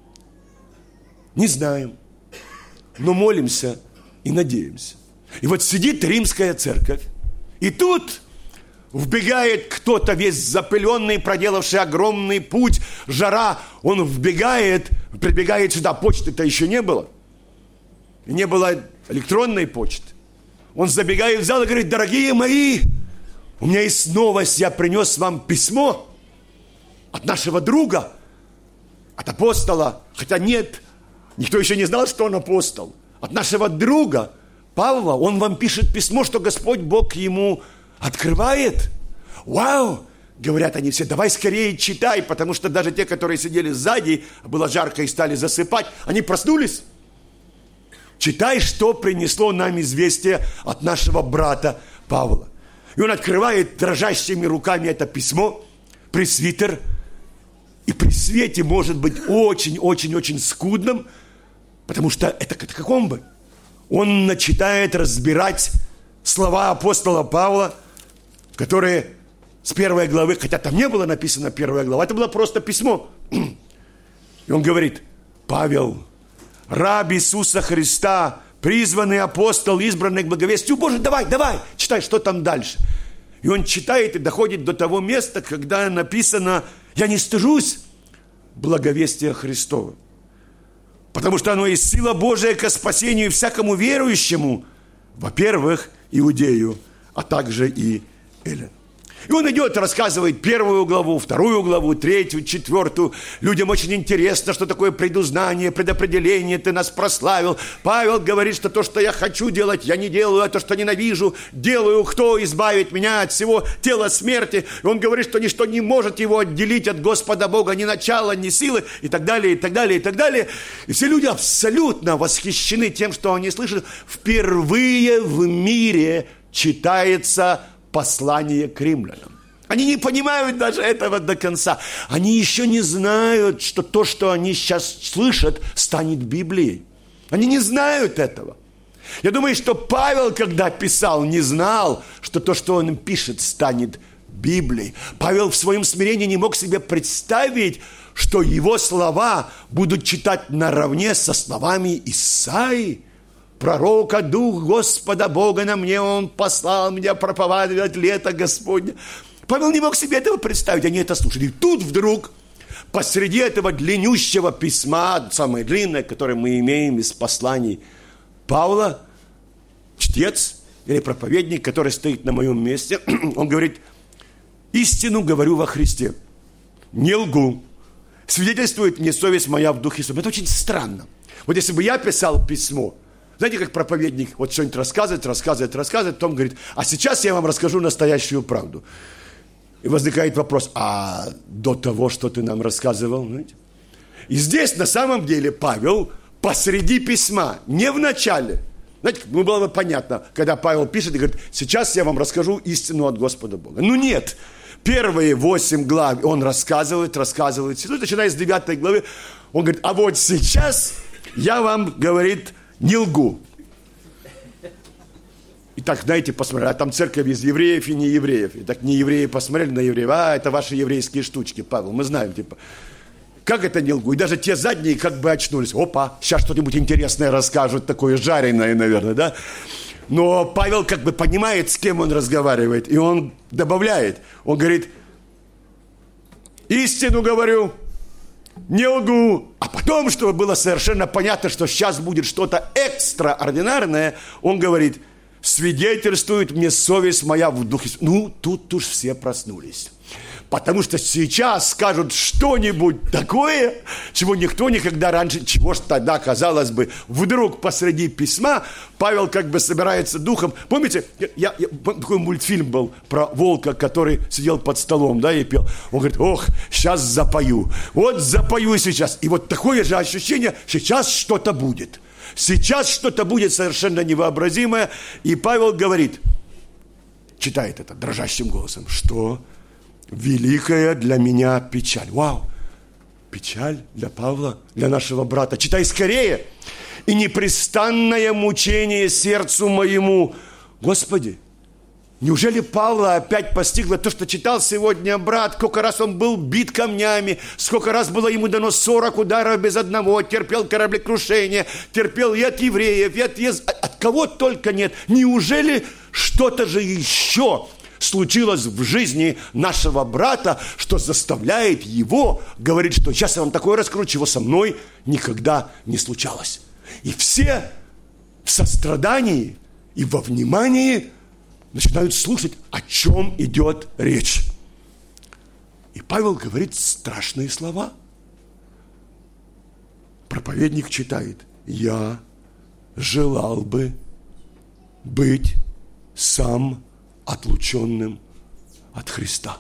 S14: Не знаем. Но молимся и надеемся. И вот сидит римская церковь, и тут вбегает кто-то весь запыленный, проделавший огромный путь, жара, он вбегает, прибегает сюда, почты-то еще не было. И не было электронной почты. Он забегает в зал и говорит, дорогие мои, у меня есть новость, я принес вам письмо от нашего друга, от апостола, хотя нет, никто еще не знал, что он апостол. От нашего друга Павла, он вам пишет письмо, что Господь Бог ему открывает. Вау! Говорят они все, давай скорее читай, потому что даже те, которые сидели сзади, было жарко и стали засыпать, они проснулись. Читай, что принесло нам известие от нашего брата Павла. И он открывает дрожащими руками это письмо, пресвитер, и при свете может быть очень-очень-очень скудным, потому что это катакомбы. Он начинает разбирать слова апостола Павла, которые с первой главы, хотя там не было написано первая глава, это было просто письмо. И он говорит, Павел, раб Иисуса Христа, призванный апостол, избранный к благовестию Божию, давай, давай, читай, что там дальше. И он читает и доходит до того места, когда написано, я не стыжусь благовестия Христова, потому что оно есть сила Божия ко спасению всякому верующему, во-первых, иудею, а также и эллину. И он идет, рассказывает первую главу, вторую главу, третью, четвертую. Людям очень интересно, что такое предузнание, предопределение, ты нас прославил. Павел говорит, что то, что я хочу делать, я не делаю, а то, что ненавижу, делаю. Кто избавит меня от всего тела смерти? И он говорит, что ничто не может его отделить от Господа Бога, ни начала, ни силы, и так далее, и так далее, и так далее. И все люди абсолютно восхищены тем, что они слышат. Впервые в мире читается послание к римлянам. Они не понимают даже этого до конца. Они еще не знают, что то, что они сейчас слышат, станет Библией. Они не знают этого. Я думаю, что Павел, когда писал, не знал, что то, что он пишет, станет Библией. Павел в своем смирении не мог себе представить, что его слова будут читать наравне со словами Исаии. Пророка, Дух Господа Бога на мне, Он послал меня проповедовать лето Господне. Павел не мог себе этого представить, они это слушали. И тут вдруг, посреди этого длиннющего письма, самое длинное, которое мы имеем из посланий Павла, чтец или проповедник, который стоит на моем месте, он говорит: истину говорю во Христе, не лгу, свидетельствует мне совесть моя в Духе Святом. Это очень странно. Вот если бы я писал письмо, знаете, как проповедник вот что-нибудь рассказывает, рассказывает, рассказывает, потом говорит: а сейчас я вам расскажу настоящую правду. И возникает вопрос: а до того, что ты нам рассказывал? Знаете? И здесь на самом деле Павел посреди письма, не в начале. Знаете, ну было бы понятно, когда Павел пишет и говорит: сейчас я вам расскажу истину от Господа Бога. Ну нет, первые восемь глав он рассказывает, рассказывает, начиная с девятой главы, он говорит: а вот сейчас я вам, говорит, не лгу. И так, знаете, посмотрели, а там церковь из евреев и неевреев. И так неевреи посмотрели на евреев: а, это ваши еврейские штучки, Павел, мы знаем, типа. Как это не лгу? И даже те задние как бы очнулись. Опа, сейчас что-нибудь интересное расскажут, такое жареное, наверное, да? Но Павел как бы понимает, с кем он разговаривает, и он добавляет. Он говорит: истину говорю, не лгу. А потом, чтобы было совершенно понятно, что сейчас будет что-то экстраординарное, он говорит: свидетельствует мне совесть моя в Духе. Ну, тут уж все проснулись. Потому что сейчас скажут что-нибудь такое, чего никто никогда раньше, чего ж тогда, казалось бы, вдруг посреди письма Павел как бы собирается духом. Помните, я, я, такой мультфильм был про волка, который сидел под столом, да, и пел. Он говорит: ох, сейчас запою, вот запою сейчас. И вот такое же ощущение, сейчас что-то будет. Сейчас что-то будет совершенно невообразимое. И Павел говорит, читает это дрожащим голосом, что... великая для меня печаль. Вау! Печаль для Павла, для нашего брата. Читай скорее. И непрестанное мучение сердцу моему. Господи, неужели Павла опять постигло то, что читал сегодня брат? Сколько раз он был бит камнями, сколько раз было ему дано сорок ударов без одного, терпел кораблекрушение, терпел и от евреев, и от, от кого только нет. Неужели что-то же еще случилось в жизни нашего брата, что заставляет его говорить, что сейчас я вам такое раскрою, чего со мной никогда не случалось. И все в сострадании и во внимании начинают слушать, о чем идет речь. И Павел говорит страшные слова. Проповедник читает: я желал бы быть сам отлученным от Христа.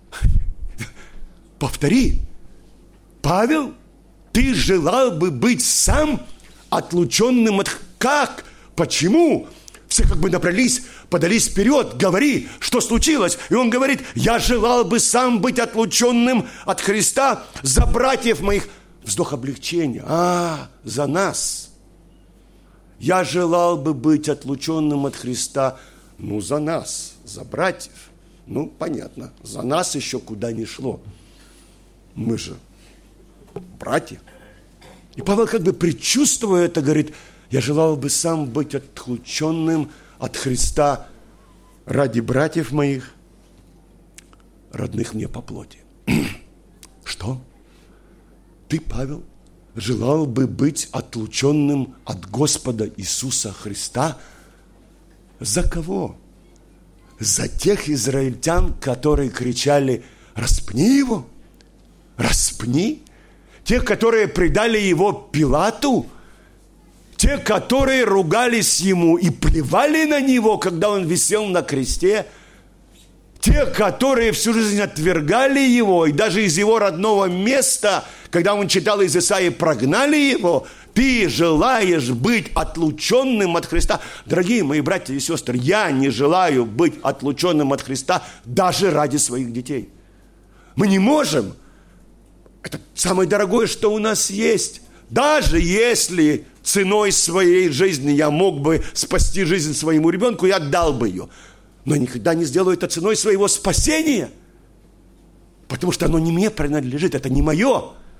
S14: Повтори. Павел, ты желал бы быть сам отлученным от... Как? Почему? Все как бы набрались, подались вперед. Говори, что случилось. И он говорит: я желал бы сам быть отлученным от Христа за братьев моих. Вздох облегчения. А, за нас. Я желал бы быть отлученным от Христа. Ну, за нас, за братьев. Ну, понятно, за нас еще куда ни шло. Мы же братья. И Павел как бы предчувствуя это, говорит: я желал бы сам быть отлученным от Христа ради братьев моих, родных мне по плоти. Что? Ты, Павел, желал бы быть отлученным от Господа Иисуса Христа? За кого? за тех израильтян, которые кричали: «Распни его! Распни!» Тех, которые предали его Пилату, те, которые ругались ему и плевали на него, когда он висел на кресте, те, которые всю жизнь отвергали его, и даже из его родного места, когда он читал из Исаии, прогнали его. Ты желаешь быть отлученным от Христа. Дорогие мои братья и сестры, я не желаю быть отлученным от Христа даже ради своих детей. Мы не можем. Это самое дорогое, что у нас есть. Даже если ценой своей жизни я мог бы спасти жизнь своему ребенку, я отдал бы ее. Но никогда не сделаю это ценой своего спасения. Потому что оно не мне принадлежит, это не мое.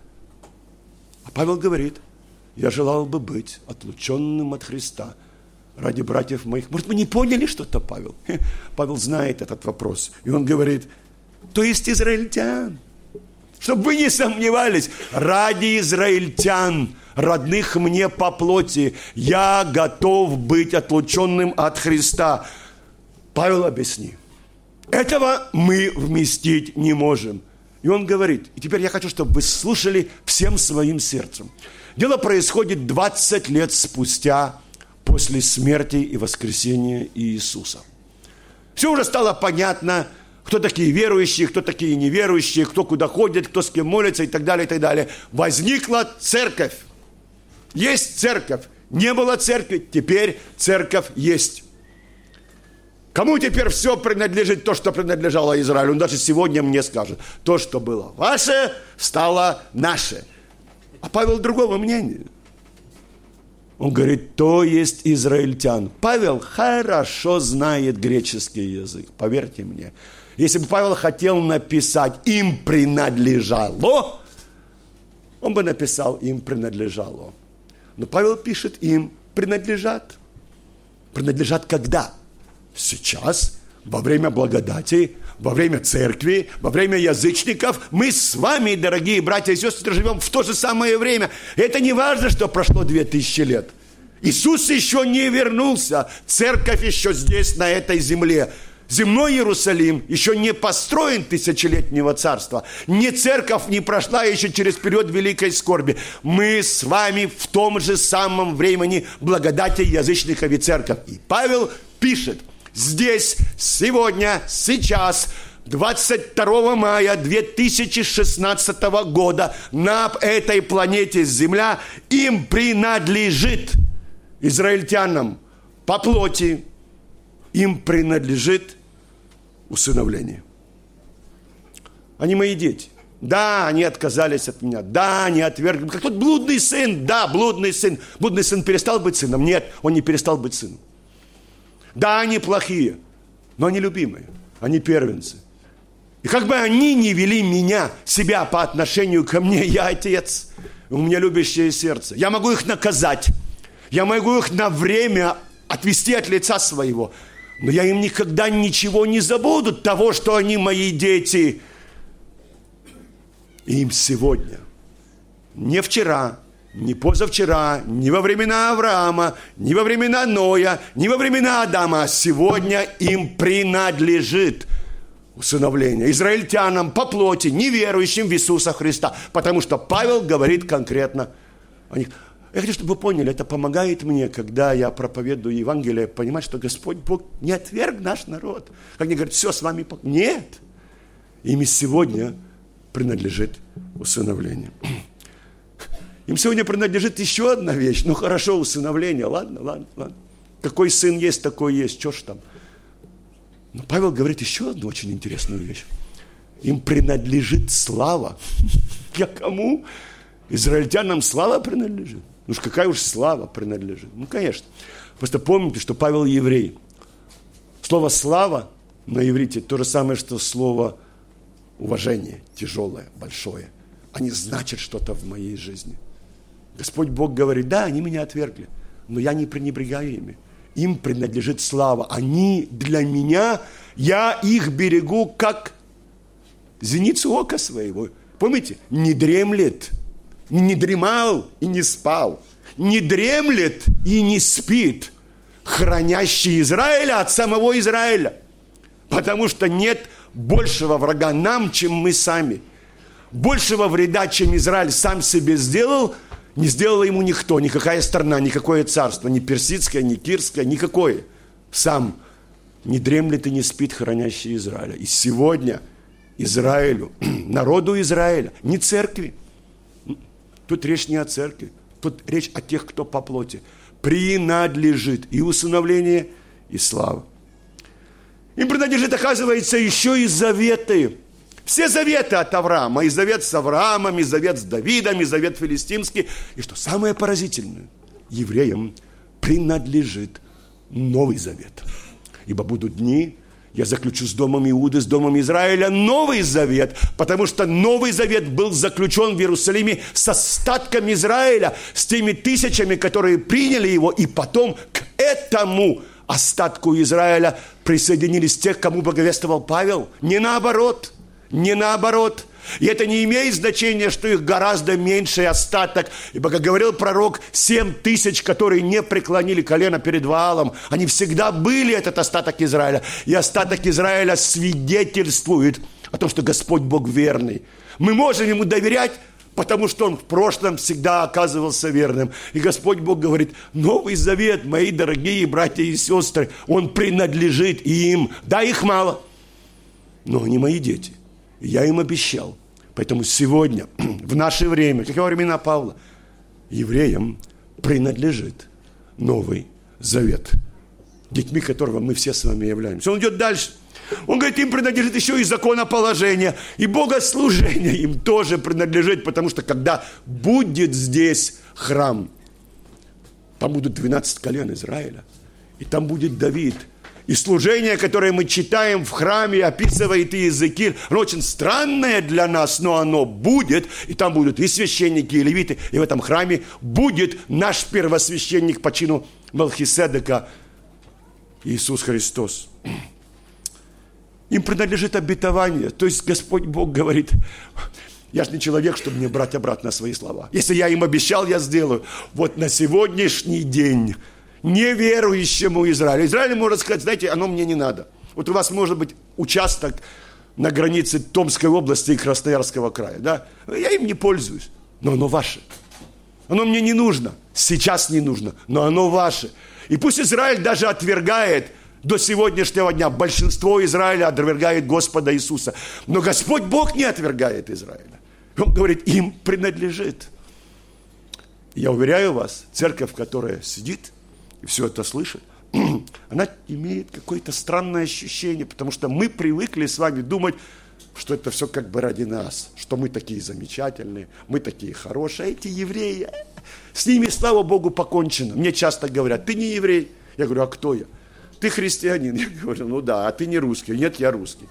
S14: А Павел говорит: я желал бы быть отлученным от Христа ради братьев моих. Может, вы не поняли что-то, Павел? Павел знает этот вопрос. И он говорит: то есть израильтян. Чтобы вы не сомневались, ради израильтян, родных мне по плоти, я готов быть отлученным от Христа. Павел, объясни. Этого мы вместить не можем. И он говорит, и теперь я хочу, чтобы вы слушали всем своим сердцем. Дело происходит двадцать лет спустя после смерти и воскресения Иисуса. Все уже стало понятно, кто такие верующие, кто такие неверующие, кто куда ходит, кто с кем молится и так далее, и так далее. Возникла церковь. Есть церковь. Не было церкви, теперь церковь есть. Кому теперь все принадлежит, то, что принадлежало Израилю? Он даже сегодня мне скажет: то, что было ваше, стало наше. А Павел другого мнения. Он говорит: то есть израильтян. Павел хорошо знает греческий язык, поверьте мне. Если бы Павел хотел написать «им принадлежало», он бы написал «им принадлежало». Но Павел пишет «им принадлежат». Принадлежат когда? Сейчас, во время благодати, во время церкви, во время язычников. Мы с вами, дорогие братья и сестры, живем в то же самое время. Это не важно, что прошло две тысячи лет. Иисус еще не вернулся. Церковь еще здесь, на этой земле. Земной Иерусалим еще не построен тысячелетнего царства. Ни церковь не прошла еще через период великой скорби. Мы с вами в том же самом времени благодати язычников и церковь. И Павел пишет здесь, сегодня, сейчас, двадцать второго мая две тысячи шестнадцатого года на этой планете Земля им принадлежит, израильтянам по плоти, им принадлежит усыновление. Они мои дети. Да, они отказались от меня. Да, они отвергли. Как тот блудный сын. Да, блудный сын. Блудный сын перестал быть сыном? Нет, он не перестал быть сыном. Да, они плохие, но они любимые. Они первенцы. И как бы они ни вели меня, себя по отношению ко мне, я отец. У меня любящее сердце. Я могу их наказать. Я могу их на время отвести от лица своего. Но я им никогда ничего не забуду того, что они мои дети. И им сегодня, не вчера, не позавчера, не во времена Авраама, не во времена Ноя, не во времена Адама, а сегодня им принадлежит усыновление. Израильтянам по плоти, неверующим в Иисуса Христа. Потому что Павел говорит конкретно о них. Я хочу, чтобы вы поняли, это помогает мне, когда я проповедую Евангелие, понимать, что Господь Бог не отверг наш народ. Как они говорят, все с вами... Нет. Им сегодня принадлежит усыновление. Им сегодня принадлежит еще одна вещь. Ну хорошо, усыновление, ладно, ладно, ладно. Какой сын есть, такой есть, что ж там. Но Павел говорит еще одну очень интересную вещь. Им принадлежит слава. Я кому? Израильтянам слава принадлежит. Ну уж какая уж слава принадлежит. Ну, конечно. Просто помните, что Павел еврей. Слово «слава» на иврите то же самое, что слово «уважение», тяжелое, большое. Они значат что-то в моей жизни. Господь Бог говорит, да, они меня отвергли, но я не пренебрегаю ими. Им принадлежит слава. Они для меня, я их берегу, как зеницу ока своего. Помните? Не дремлет, не дремал и не спал, не дремлет и не спит, хранящий Израиля от самого Израиля. Потому что нет большего врага нам, чем мы сами. Большего вреда, чем Израиль сам себе сделал, не сделал ему никто, никакая страна, никакое царство, ни персидское, ни кирское, никакое. Сам не дремлет и не спит хранящий Израиля. И сегодня Израилю, народу Израиля, не церкви. Тут речь не о церкви, тут речь о тех, кто по плоти. Принадлежит и усыновление, и слава. Им принадлежит, оказывается, еще и заветы. Все заветы от Авраама. И завет с Авраамом, и завет с Давидом, и завет филистимский. И что самое поразительное, евреям принадлежит Новый Завет. Ибо будут дни, я заключу с домом Иуды, с домом Израиля Новый Завет, потому что Новый Завет был заключен в Иерусалиме с остатком Израиля, с теми тысячами, которые приняли его, и потом к этому остатку Израиля присоединились те, кому благовествовал Павел. Не наоборот, не наоборот. И это не имеет значения, что их гораздо меньший остаток. Ибо, как говорил пророк, семь тысяч, которые не преклонили колено перед Ваалом, они всегда были этот остаток Израиля. И остаток Израиля свидетельствует о том, что Господь Бог верный. Мы можем Ему доверять, потому что Он в прошлом всегда оказывался верным. И Господь Бог говорит: Новый Завет, мои дорогие братья и сестры, Он принадлежит им. Да, их мало, но они мои дети. Я им обещал. Поэтому сегодня, в наше время, как во времена Павла, евреям принадлежит Новый Завет, детьми которого мы все с вами являемся. Он идет дальше. Он говорит, им принадлежит еще и законоположение, и богослужение им тоже принадлежит, потому что когда будет здесь храм, там будут двенадцать колен Израиля, и там будет Давид. И служение, которое мы читаем в храме, описывает Иезекииль, оно очень странное для нас, но оно будет, и там будут и священники, и левиты, и в этом храме будет наш первосвященник по чину Мелхиседека, Иисус Христос. Им принадлежит обетование, то есть Господь Бог говорит: я же не человек, чтобы мне брать обратно свои слова. Если я им обещал, я сделаю. Вот на сегодняшний день неверующему Израилю. Израиль может сказать, знаете, оно мне не надо. Вот у вас может быть участок на границе Томской области и Красноярского края, да? Я им не пользуюсь, но оно ваше. Оно мне не нужно, сейчас не нужно, но оно ваше. И пусть Израиль даже отвергает до сегодняшнего дня, большинство Израиля отвергает Господа Иисуса, но Господь Бог не отвергает Израиля. Он говорит, им принадлежит. Я уверяю вас, церковь, которая сидит и все это слышит, она имеет какое-то странное ощущение, потому что мы привыкли с вами думать, что это все как бы ради нас, что мы такие замечательные, мы такие хорошие, а эти евреи, с ними, слава Богу, покончено. Мне часто говорят, ты не еврей. Я говорю, а кто я? Ты христианин. Я говорю, ну да, а ты не русский. Нет, я русский.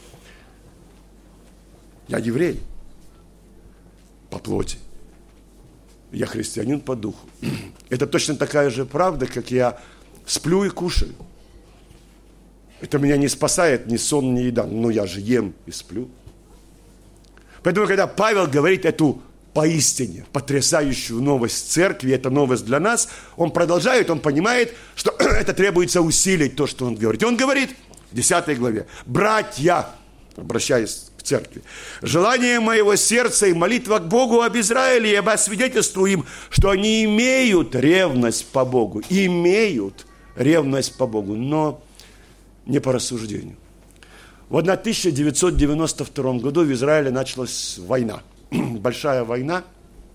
S14: Я еврей по плоти. Я христианин по духу. Это точно такая же правда, как я сплю и кушаю. Это меня не спасает ни сон, ни еда. Но я же ем и сплю. Поэтому, когда Павел говорит эту поистине потрясающую новость церкви, это новость для нас, он продолжает, он понимает, что это требуется усилить то, что он говорит. И он говорит в десятой главе: «Братья», обращаясь к церкви, «желание моего сердца и молитва к Богу об Израиле, ибо свидетельствую им, что они имеют ревность по Богу, имеют ревность по Богу, но не по рассуждению». В тысяча девятьсот девяносто втором году в Израиле началась война, большая война,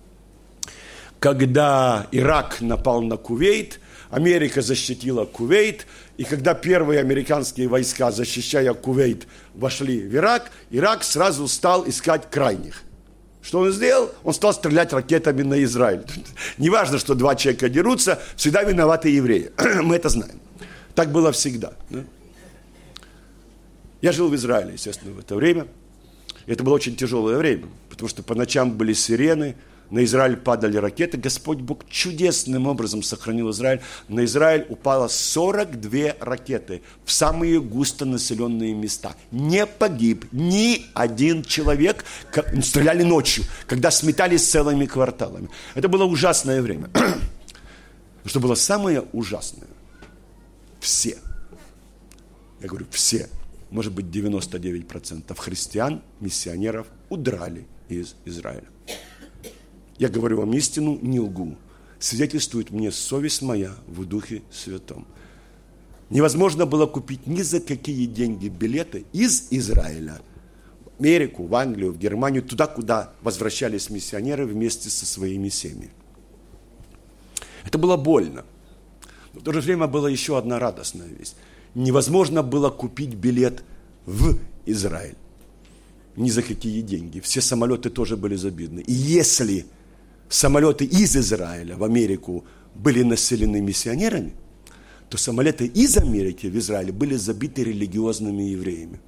S14: когда Ирак напал на Кувейт, Америка защитила Кувейт, и когда первые американские войска, защищая Кувейт, вошли в Ирак, Ирак сразу стал искать крайних. Что он сделал? Он стал стрелять ракетами на Израиль. Неважно, что два человека дерутся, всегда виноваты евреи. Мы это знаем. Так было всегда. Я жил в Израиле, естественно, в это время. И это было очень тяжелое время, потому что по ночам были сирены, на Израиль падали ракеты. Господь Бог чудесным образом сохранил Израиль. На Израиль упало сорок две ракеты в самые густонаселенные места. Не погиб ни один человек. Стреляли ночью, когда сметались целыми кварталами. Это было ужасное время. Что было самое ужасное? Все, я говорю, все может быть, девяносто девять процентов христиан, миссионеров удрали из Израиля. Я говорю вам истину, не лгу. Свидетельствует мне совесть моя в Духе Святом. Невозможно было купить ни за какие деньги билеты из Израиля в Америку, в Англию, в Германию, туда, куда возвращались миссионеры вместе со своими семьями. Это было больно. Но в то же время была еще одна радостная весть. Невозможно было купить билет в Израиль. Ни за какие деньги. Все самолеты тоже были забиты. И если самолеты из Израиля в Америку были населены миссионерами, то самолеты из Америки в Израиле были забиты религиозными евреями,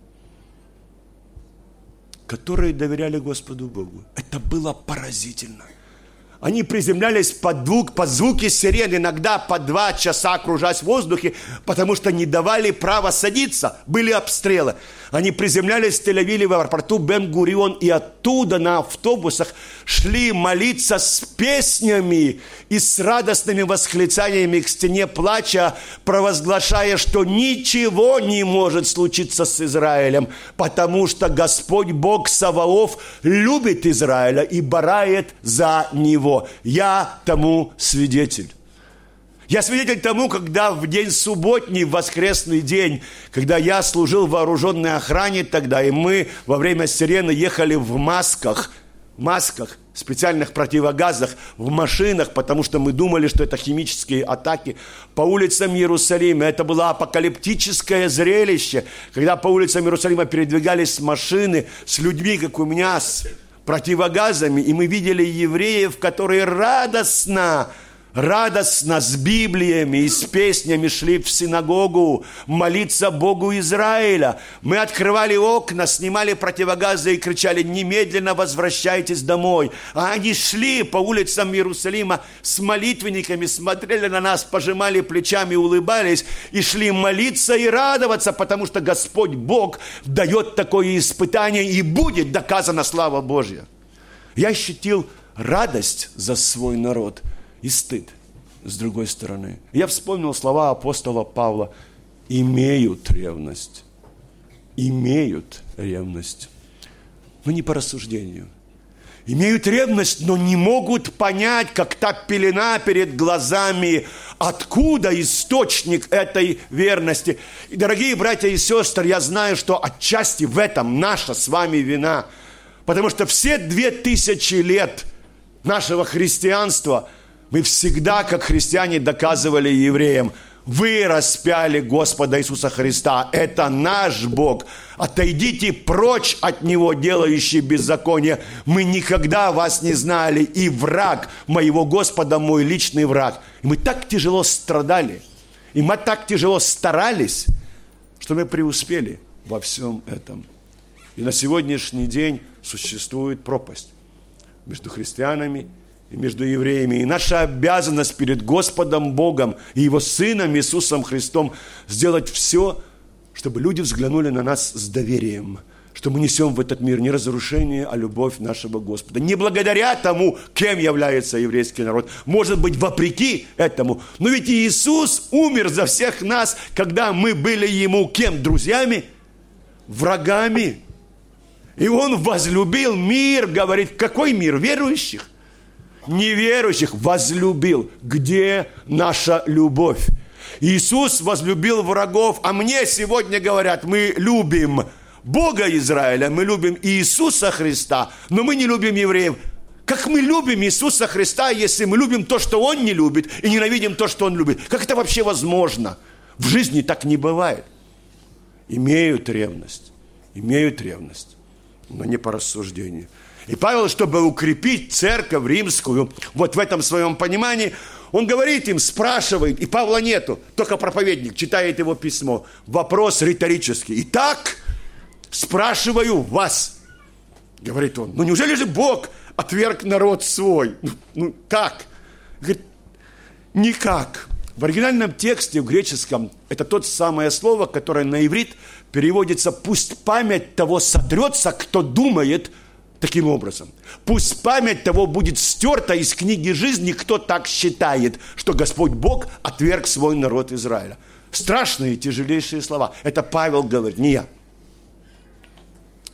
S14: которые доверяли Господу Богу. Это было поразительно. Они приземлялись под, звук, под звуки сирен, иногда по два часа кружась в воздухе, потому что не давали права садиться, были обстрелы. Они приземлялись в Тель-Авиве в аэропорту Бен-Гурион, и оттуда на автобусах шли молиться с песнями и с радостными восклицаниями к стене плача, провозглашая, что ничего не может случиться с Израилем, потому что Господь Бог Саваоф любит Израиля и барает за него. Я тому свидетель. Я свидетель тому, когда в день субботний, в воскресный день, когда я служил в вооруженной охране тогда, и мы во время сирены ехали в масках, в масках, специальных противогазах, в машинах, потому что мы думали, что это химические атаки по улицам Иерусалима. Это было апокалиптическое зрелище, когда по улицам Иерусалима передвигались машины с людьми, как у меня, с противогазами, и мы видели евреев, которые радостно, радостно с Библиями и с песнями шли в синагогу молиться Богу Израиля. Мы открывали окна, снимали противогазы и кричали: немедленно возвращайтесь домой. А они шли по улицам Иерусалима с молитвенниками, смотрели на нас, пожимали плечами, улыбались и шли молиться и радоваться, потому что Господь Бог дает такое испытание, и будет доказана слава Божья. Я ощутил радость за свой народ и стыд с другой стороны. Я вспомнил слова апостола Павла: имеют ревность, имеют ревность, но не по рассуждению. Имеют ревность, но не могут понять, как та пелена перед глазами, откуда источник этой верности. И, дорогие братья и сестры, я знаю, что отчасти в этом наша с вами вина, потому что все две тысячи лет нашего христианства мы всегда, как христиане, доказывали евреям: вы распяли Господа Иисуса Христа, это наш Бог, отойдите прочь от Него, делающие беззаконие, мы никогда вас не знали, и враг моего Господа мой личный враг. И мы так тяжело страдали, и мы так тяжело старались, что мы преуспели во всем этом. И на сегодняшний день существует пропасть между христианами и между евреями. И наша обязанность перед Господом Богом и Его Сыном Иисусом Христом сделать все, чтобы люди взглянули на нас с доверием, что мы несем в этот мир не разрушение, а любовь нашего Господа. Не благодаря тому, кем является еврейский народ, может быть, вопреки этому. Но ведь Иисус умер за всех нас, когда мы были Ему кем? Друзьями? Врагами. И Он возлюбил мир, говорит, какой мир? Верующих? Неверующих возлюбил. Где наша любовь? Иисус возлюбил врагов, а мне сегодня говорят: мы любим Бога Израиля, мы любим Иисуса Христа, но мы не любим евреев. Как мы любим Иисуса Христа, если мы любим то, что Он не любит, и ненавидим то, что Он любит? Как это вообще возможно? В жизни так не бывает. Имеют ревность, имеют ревность, но не по рассуждению. И Павел, чтобы укрепить церковь римскую, вот в этом своем понимании, он говорит им, спрашивает, и Павла нету, только проповедник читает его письмо. Вопрос риторический. Итак, спрашиваю вас, говорит он, ну неужели же Бог отверг народ свой? Ну, ну как? Говорит, никак. В оригинальном тексте, в греческом, это то самое слово, которое на иврит переводится: пусть память того сотрется, кто думает таким образом. Пусть память того будет стерта из книги жизни, кто так считает, что Господь Бог отверг свой народ Израиля. Страшные, тяжелейшие слова. Это Павел говорит, не я.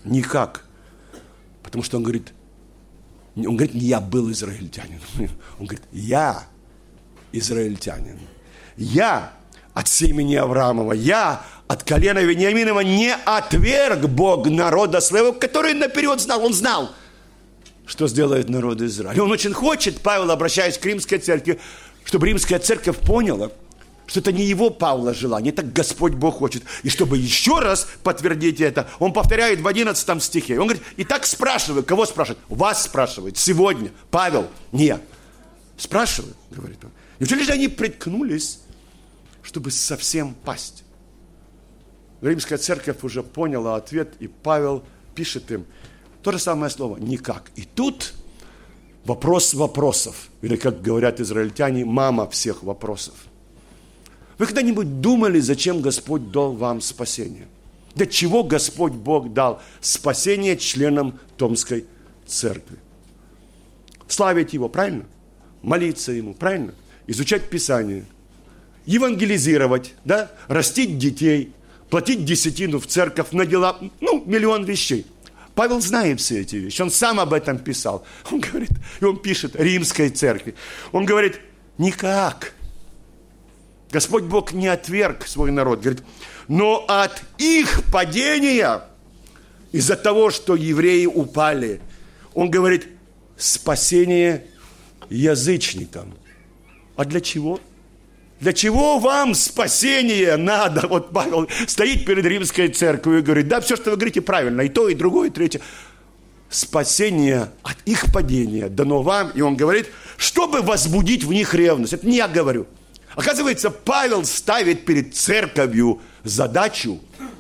S14: Никак. Потому что он говорит, он говорит, не я был израильтянин. Он говорит, я израильтянин. Я от семени Авраамова, я от колена Вениаминова не отверг Бог народа своего, который наперед знал. Он знал, что сделает народ Израиля. Он очень хочет, Павел, обращаясь к римской церкви, чтобы римская церковь поняла, что это не его, Павла, желание, это Господь Бог хочет. И чтобы еще раз подтвердить это, он повторяет в одиннадцатом стихе. Он говорит, итак спрашиваю, кого спрашивает? Вас спрашивает, сегодня, Павел, нет. Спрашиваю, говорит он. Неужели же они приткнулись, чтобы совсем пасть? Римская церковь уже поняла ответ, и Павел пишет им то же самое слово, никак. И тут вопрос вопросов, или, как говорят израильтяне, мама всех вопросов. Вы когда-нибудь думали, зачем Господь дал вам спасение? Для чего Господь Бог дал спасение членам Томской церкви? Славить Его, правильно? Молиться Ему, правильно? Изучать Писание, евангелизировать, да? Растить детей, платить десятину в церковь, на дела, ну, миллион вещей. Павел знает все эти вещи, он сам об этом писал. Он говорит, и он пишет римской церкви, он говорит, никак. Господь Бог не отверг свой народ, говорит, но от их падения, из-за того, что евреи упали, он говорит, спасение язычникам. А для чего? Для чего вам спасение надо? Вот Павел стоит перед римской церковью и говорит, да, все, что вы говорите, правильно, и то, и другое, и третье. Спасение от их падения дано вам, и он говорит, чтобы возбудить в них ревность. Это не я говорю. Оказывается, Павел ставит перед церковью задачу,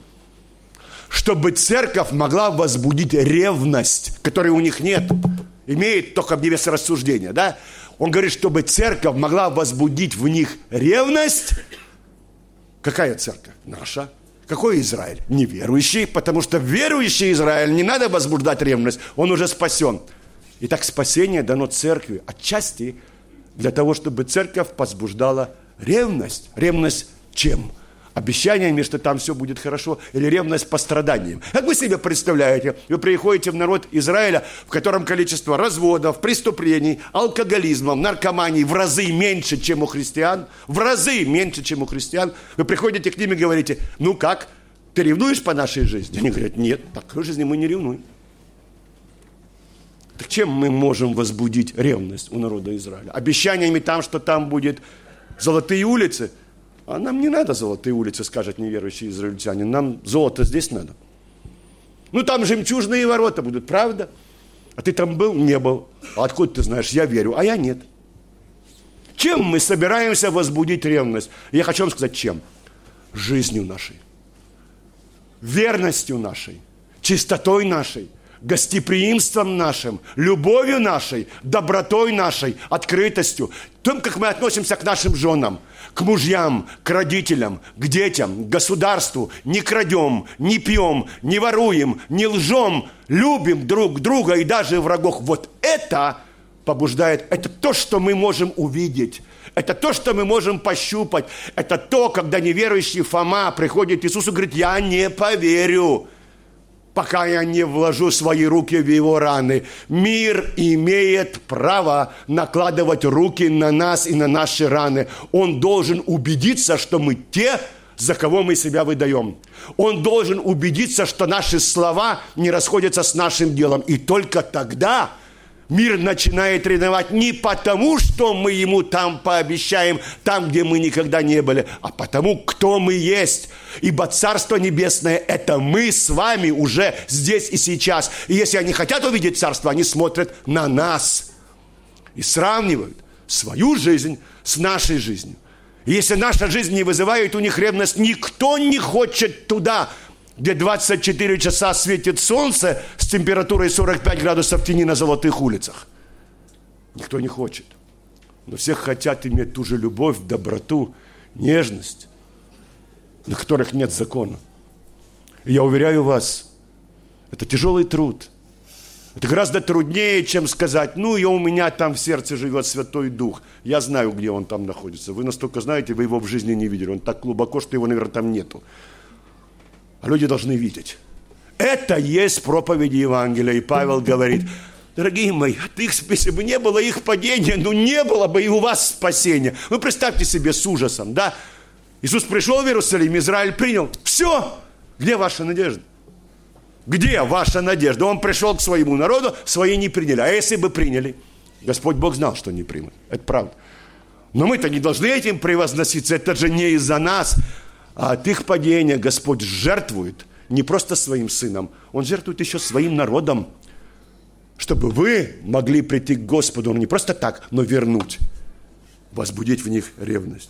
S14: чтобы церковь могла возбудить ревность, которой у них нет, имеет только без рассуждения, да? Он говорит, чтобы церковь могла возбудить в них ревность. Какая церковь? Наша. Какой Израиль? Неверующий, потому что верующий Израиль не надо возбуждать ревность, он уже спасен. Итак, спасение дано церкви отчасти для того, чтобы церковь возбуждала ревность. Ревность чем? Обещаниями, что там все будет хорошо, или ревность по страданиям. Как вы себе представляете, вы приходите в народ Израиля, в котором количество разводов, преступлений, алкоголизма, наркомании в разы меньше, чем у христиан, в разы меньше, чем у христиан, вы приходите к ним и говорите, ну как, ты ревнуешь по нашей жизни? Они говорят, нет, такой жизни мы не ревнуем. Так чем мы можем возбудить ревность у народа Израиля? Обещаниями там, что там будет золотые улицы? А нам не надо золотые улицы, скажет неверующий израильтянин. Нам золото здесь надо. Ну, там жемчужные ворота будут, правда? А ты там был? Не был. А откуда ты знаешь? Я верю, а я нет. Чем мы собираемся возбудить ревность? Я хочу вам сказать, чем? Жизнью нашей, верностью нашей, чистотой нашей, гостеприимством нашим, любовью нашей, добротой нашей, открытостью, тем, как мы относимся к нашим женам, к мужьям, к родителям, к детям, к государству. Не крадем, не пьем, не воруем, не лжем, любим друг друга и даже врагов. Вот это побуждает, это то, что мы можем увидеть. Это то, что мы можем пощупать. Это то, когда неверующий Фома приходит к Иисусу и говорит, я не поверю, пока я не вложу свои руки в его раны. Мир имеет право накладывать руки на нас и на наши раны. Он должен убедиться, что мы те, за кого мы себя выдаем. Он должен убедиться, что наши слова не расходятся с нашим делом. И только тогда мир начинает ревновать не потому, что мы ему там пообещаем, там, где мы никогда не были, а потому, кто мы есть. Ибо Царство Небесное – это мы с вами уже здесь и сейчас. И если они хотят увидеть Царство, они смотрят на нас и сравнивают свою жизнь с нашей жизнью. И если наша жизнь не вызывает у них ревность, никто не хочет туда, где двадцать четыре часа светит солнце с температурой сорок пять градусов тени на золотых улицах. Никто не хочет. Но все хотят иметь ту же любовь, доброту, нежность, на которых нет закона. И я уверяю вас, это тяжелый труд. Это гораздо труднее, чем сказать, ну, и у меня там в сердце живет Святой Дух. Я знаю, где он там находится. Вы настолько знаете, вы его в жизни не видели. Он так глубоко, что его, наверное, там нету. А люди должны видеть. Это есть проповедь Евангелия. И Павел говорит, дорогие мои, если бы не было их падения, ну не было бы и у вас спасения. Вы представьте себе с ужасом, да? Иисус пришел в Иерусалим, Израиль принял. Все! Где ваша надежда? Где ваша надежда? Он пришел к своему народу, свои не приняли. А если бы приняли? Господь Бог знал, что не примут. Это правда. Но мы-то не должны этим превозноситься. Это же не из-за нас. А от их падения Господь жертвует не просто своим сыном. Он жертвует еще своим народом. Чтобы вы могли прийти к Господу. Не просто так, но вернуть. Возбудить в них ревность.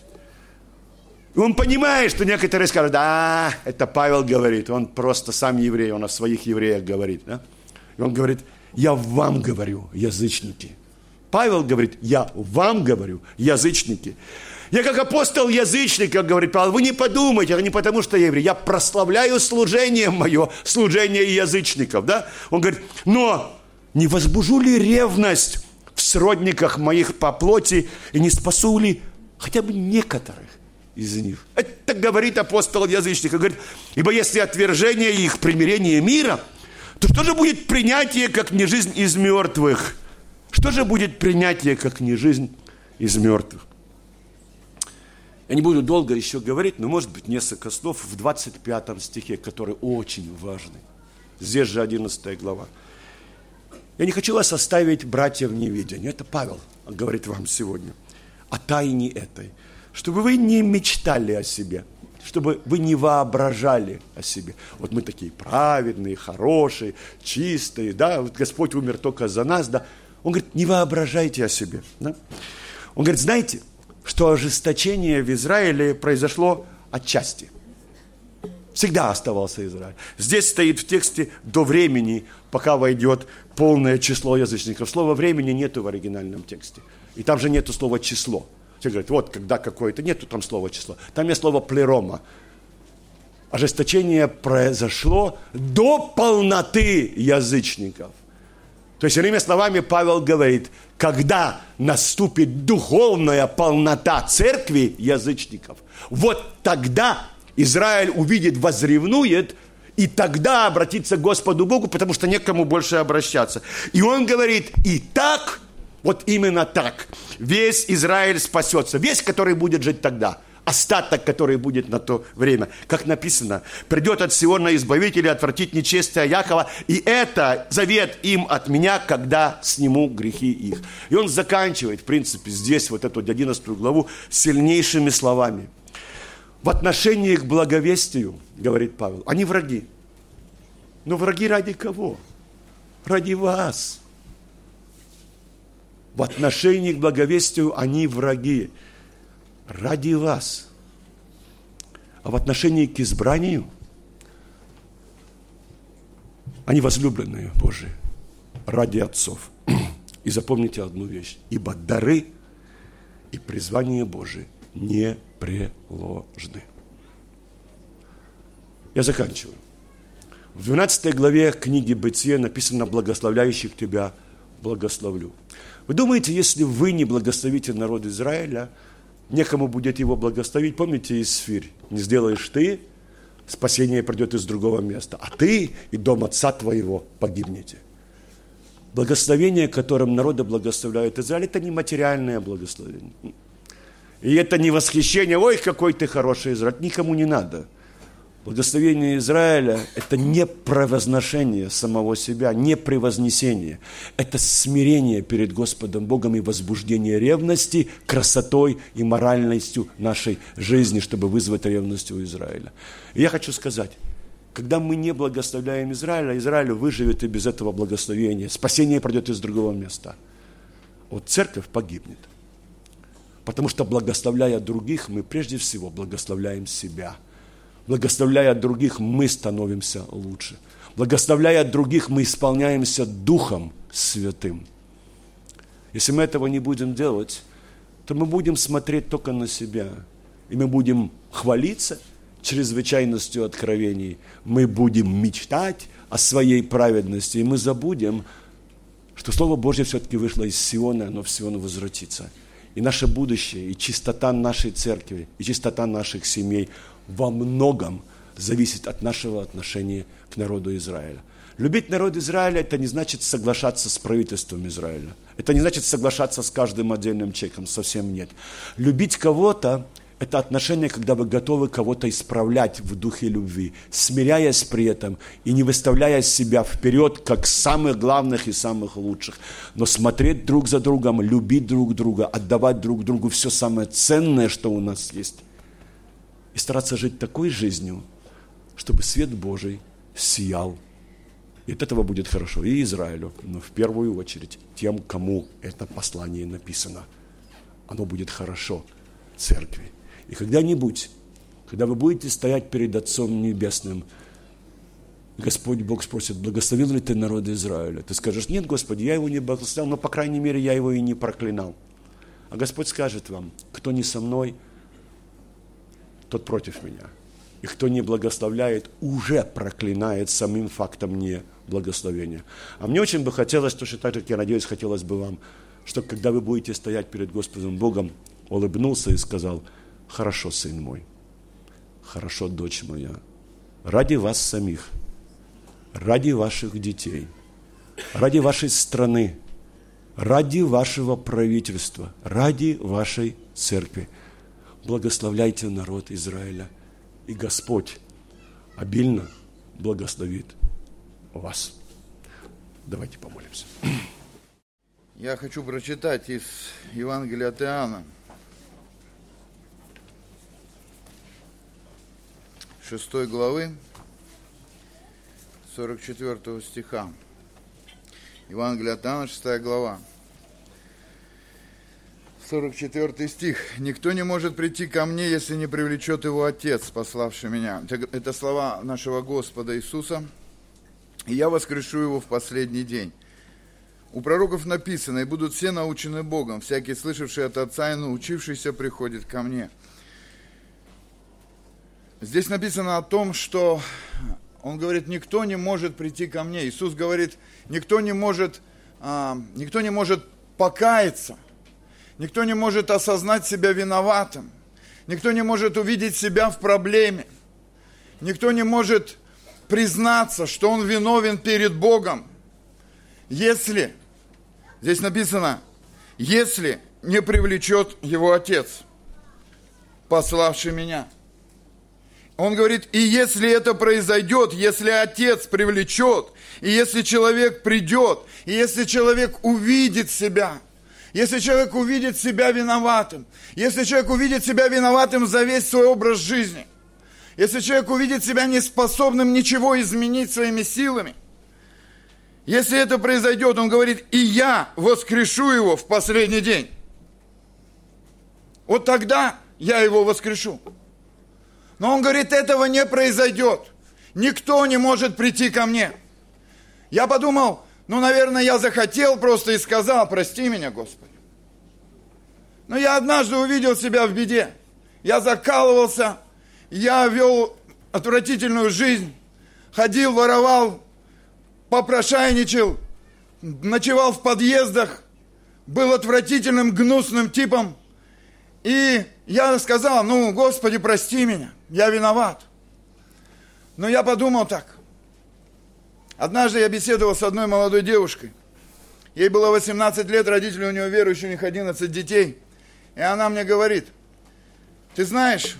S14: И он понимает, что некоторые скажут, да, это Павел говорит, он просто сам еврей, он о своих евреях говорит. Да? И он говорит, я вам говорю, язычники. Павел говорит, я вам говорю, язычники. Я как апостол язычников, говорит Павел, вы не подумайте, это не потому, что я еврей, я прославляю служение мое, служение язычников. Да? Он говорит, но не возбужу ли ревность в сродниках моих по плоти и не спасу ли хотя бы некоторых из них? Это говорит апостол язычников. Говорит, ибо если отвержение их примирение мира, то что же будет принятие, как не жизнь из мертвых? Что же будет принятие, как не жизнь из мертвых? Я не буду долго еще говорить, но, может быть, несколько слов в двадцать пятом стихе, который очень важный. Здесь же одиннадцатая глава. Я не хочу вас оставить, братья, в неведении. Это Павел говорит вам сегодня о тайне этой. Чтобы вы не мечтали о себе, чтобы вы не воображали о себе. Вот мы такие праведные, хорошие, чистые, да, вот Господь умер только за нас, да. Он говорит, не воображайте о себе. Да? Он говорит, знаете, что ожесточение в Израиле произошло отчасти. Всегда оставался Израиль. Здесь стоит в тексте до времени, пока войдет полное число язычников. Слова времени нету в оригинальном тексте. И там же нету слова число. Все говорят, вот когда какое-то, нету там слова число. Там есть слово плерома. Ожесточение произошло до полноты язычников. То есть, иными словами, Павел говорит, когда наступит духовная полнота церкви язычников, вот тогда Израиль увидит, возревнует, и тогда обратится к Господу Богу, потому что некому больше обращаться. И он говорит, и так, вот именно так, весь Израиль спасется, весь, который будет жить тогда. Остаток, который будет на то время. Как написано, придет от Сиона избавитель и отвратит нечестие Якова, и это завет им от меня, когда сниму грехи их. И он заканчивает, в принципе, здесь вот эту одиннадцатую главу сильнейшими словами. В отношении к благовестию, говорит Павел, они враги. Но враги ради кого? Ради вас. В отношении к благовестию они враги. Ради вас. А в отношении к избранию они возлюбленные Божии ради отцов. И запомните одну вещь. Ибо дары и призвание Божие не преложны. Я заканчиваю. В двенадцатой главе книги Бытия написано «Благословляющих тебя благословлю». Вы думаете, если вы не благословите народ Израиля, некому будет его благословить? Помните Исфирь? Не сделаешь ты, спасение придет из другого места, а ты и дом отца твоего погибнете. Благословение, которым народы благословляют Израиль, это не материальное благословение. И это не восхищение, ой, какой ты хороший Израиль, никому не надо. Благословение Израиля – это не превозношение самого себя, не превознесение. Это смирение перед Господом Богом и возбуждение ревности, красотой и моральностью нашей жизни, чтобы вызвать ревность у Израиля. И я хочу сказать, когда мы не благословляем Израиля, Израиль выживет и без этого благословения. Спасение придет из другого места. Вот церковь погибнет. Потому что, благословляя других, мы прежде всего благословляем себя. Благословляя других, мы становимся лучше. Благословляя других, мы исполняемся Духом Святым. Если мы этого не будем делать, то мы будем смотреть только на себя. И мы будем хвалиться чрезвычайностью откровений. Мы будем мечтать о своей праведности. И мы забудем, что Слово Божье все-таки вышло из Сиона, оно в Сион возвратится. И наше будущее, и чистота нашей церкви, и чистота наших семей во многом зависит от нашего отношения к народу Израиля. Любить народ Израиля – это не значит соглашаться с правительством Израиля. Это не значит соглашаться с каждым отдельным человеком, совсем нет. Любить кого-то – это отношение, когда вы готовы кого-то исправлять в духе любви, смиряясь при этом и не выставляя себя вперед, как самых главных и самых лучших, но смотреть друг за другом, любить друг друга, отдавать друг другу все самое ценное, что у нас есть, и стараться жить такой жизнью, чтобы свет Божий сиял. И от этого будет хорошо и Израилю, но в первую очередь тем, кому это послание написано. Оно будет хорошо церкви. И когда-нибудь, когда вы будете стоять перед Отцом Небесным, Господь Бог спросит, благословил ли ты народ Израиля? Ты скажешь, нет, Господи, я его не благословил, но, по крайней мере, я его и не проклинал. А Господь скажет вам, кто не со мной, тот против меня. И кто не благословляет, уже проклинает самим фактом неблагословения. А мне очень бы хотелось, точно так, как я надеюсь, хотелось бы вам, что когда вы будете стоять перед Господом Богом, улыбнулся и сказал, хорошо, сын мой, хорошо, дочь моя, ради вас самих, ради ваших детей, ради вашей страны, ради вашего правительства, ради вашей церкви, благословляйте народ Израиля. И Господь обильно благословит вас. Давайте помолимся.
S15: Я хочу прочитать из Евангелия от Иоанна, шестой главы, сорок четвёртого стиха. Евангелие от Иоанна, шестая глава. сорок четвёртый стих. «Никто не может прийти ко мне, если не привлечет его Отец, пославший меня». Это слова нашего Господа Иисуса. «И я воскрешу его в последний день». У пророков написано, «И будут все научены Богом, всякий, слышавший от Отца и научившийся, приходит ко мне». Здесь написано о том, что Он говорит, никто не может прийти ко мне. Иисус говорит, никто не может, а, никто не может покаяться. Никто не может осознать себя виноватым. Никто не может увидеть себя в проблеме. Никто не может признаться, что он виновен перед Богом. Если, здесь написано, если не привлечет его Отец, пославший меня. Он говорит, и если это произойдет, если Отец привлечет, и если человек придет, и если человек увидит себя, если человек увидит себя виноватым, если человек увидит себя виноватым за весь свой образ жизни, если человек увидит себя неспособным ничего изменить своими силами, если это произойдет, он говорит, и я воскрешу его в последний день. Вот тогда я его воскрешу. Но он говорит, этого не произойдет. Никто не может прийти ко мне. Я подумал, ну, наверное, я захотел просто и сказал, прости меня, Господи. Но я однажды увидел себя в беде. Я закалывался, я вел отвратительную жизнь, ходил, воровал, попрошайничал, ночевал в подъездах, был отвратительным, гнусным типом. И я сказал, ну, Господи, прости меня, я виноват. Но я подумал так. Однажды я беседовал с одной молодой девушкой. Ей было восемнадцать лет, родители у нее верующие, у них одиннадцать детей. И она мне говорит, ты знаешь,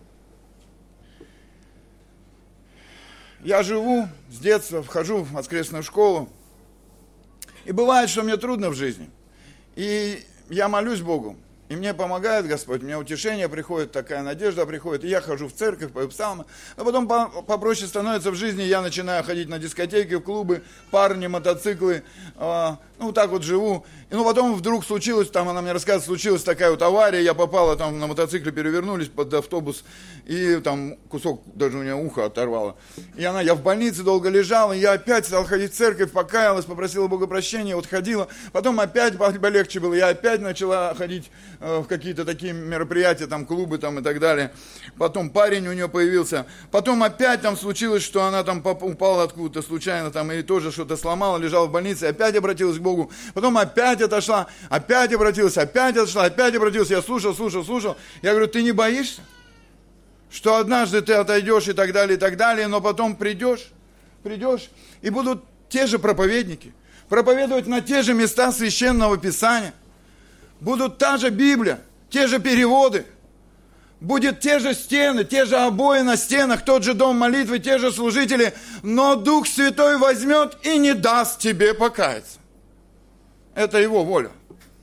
S15: я живу с детства, вхожу в воскресную школу. И бывает, что мне трудно в жизни. И я молюсь Богу. И мне помогает Господь, мне утешение приходит, такая надежда приходит, и я хожу в церковь, пою псалмы, а потом попроще становится в жизни, я начинаю ходить на дискотеки, в клубы, парни, мотоциклы, э, ну, вот так вот живу. И ну, потом вдруг случилось, там она мне рассказывает, случилась такая вот авария, я попала, там на мотоцикле перевернулись под автобус, и там кусок даже у меня уха оторвало. И она, я в больнице долго лежала, и я опять стал ходить в церковь, покаялась, попросила Бога прощения, вот ходила, потом опять полегче было, я опять начала ходить в какие-то такие мероприятия, там клубы там и так далее. Потом парень у нее появился. Потом опять там случилось, что она там упала откуда-то случайно там и тоже что-то сломала, лежала в больнице, опять обратилась к Богу. Потом опять отошла, опять обратилась, опять отошла, опять обратилась. Я слушал, слушал, слушал. Я говорю, ты не боишься? что однажды ты отойдешь и так далее, и так далее, но потом придешь, придешь, и будут те же проповедники проповедовать на те же места Священного Писания. Будут та же Библия, те же переводы, будет те же стены, те же обои на стенах, тот же дом молитвы, те же служители, но Дух Святой возьмет и не даст тебе покаяться. Это Его воля.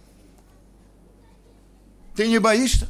S15: Ты не боишься?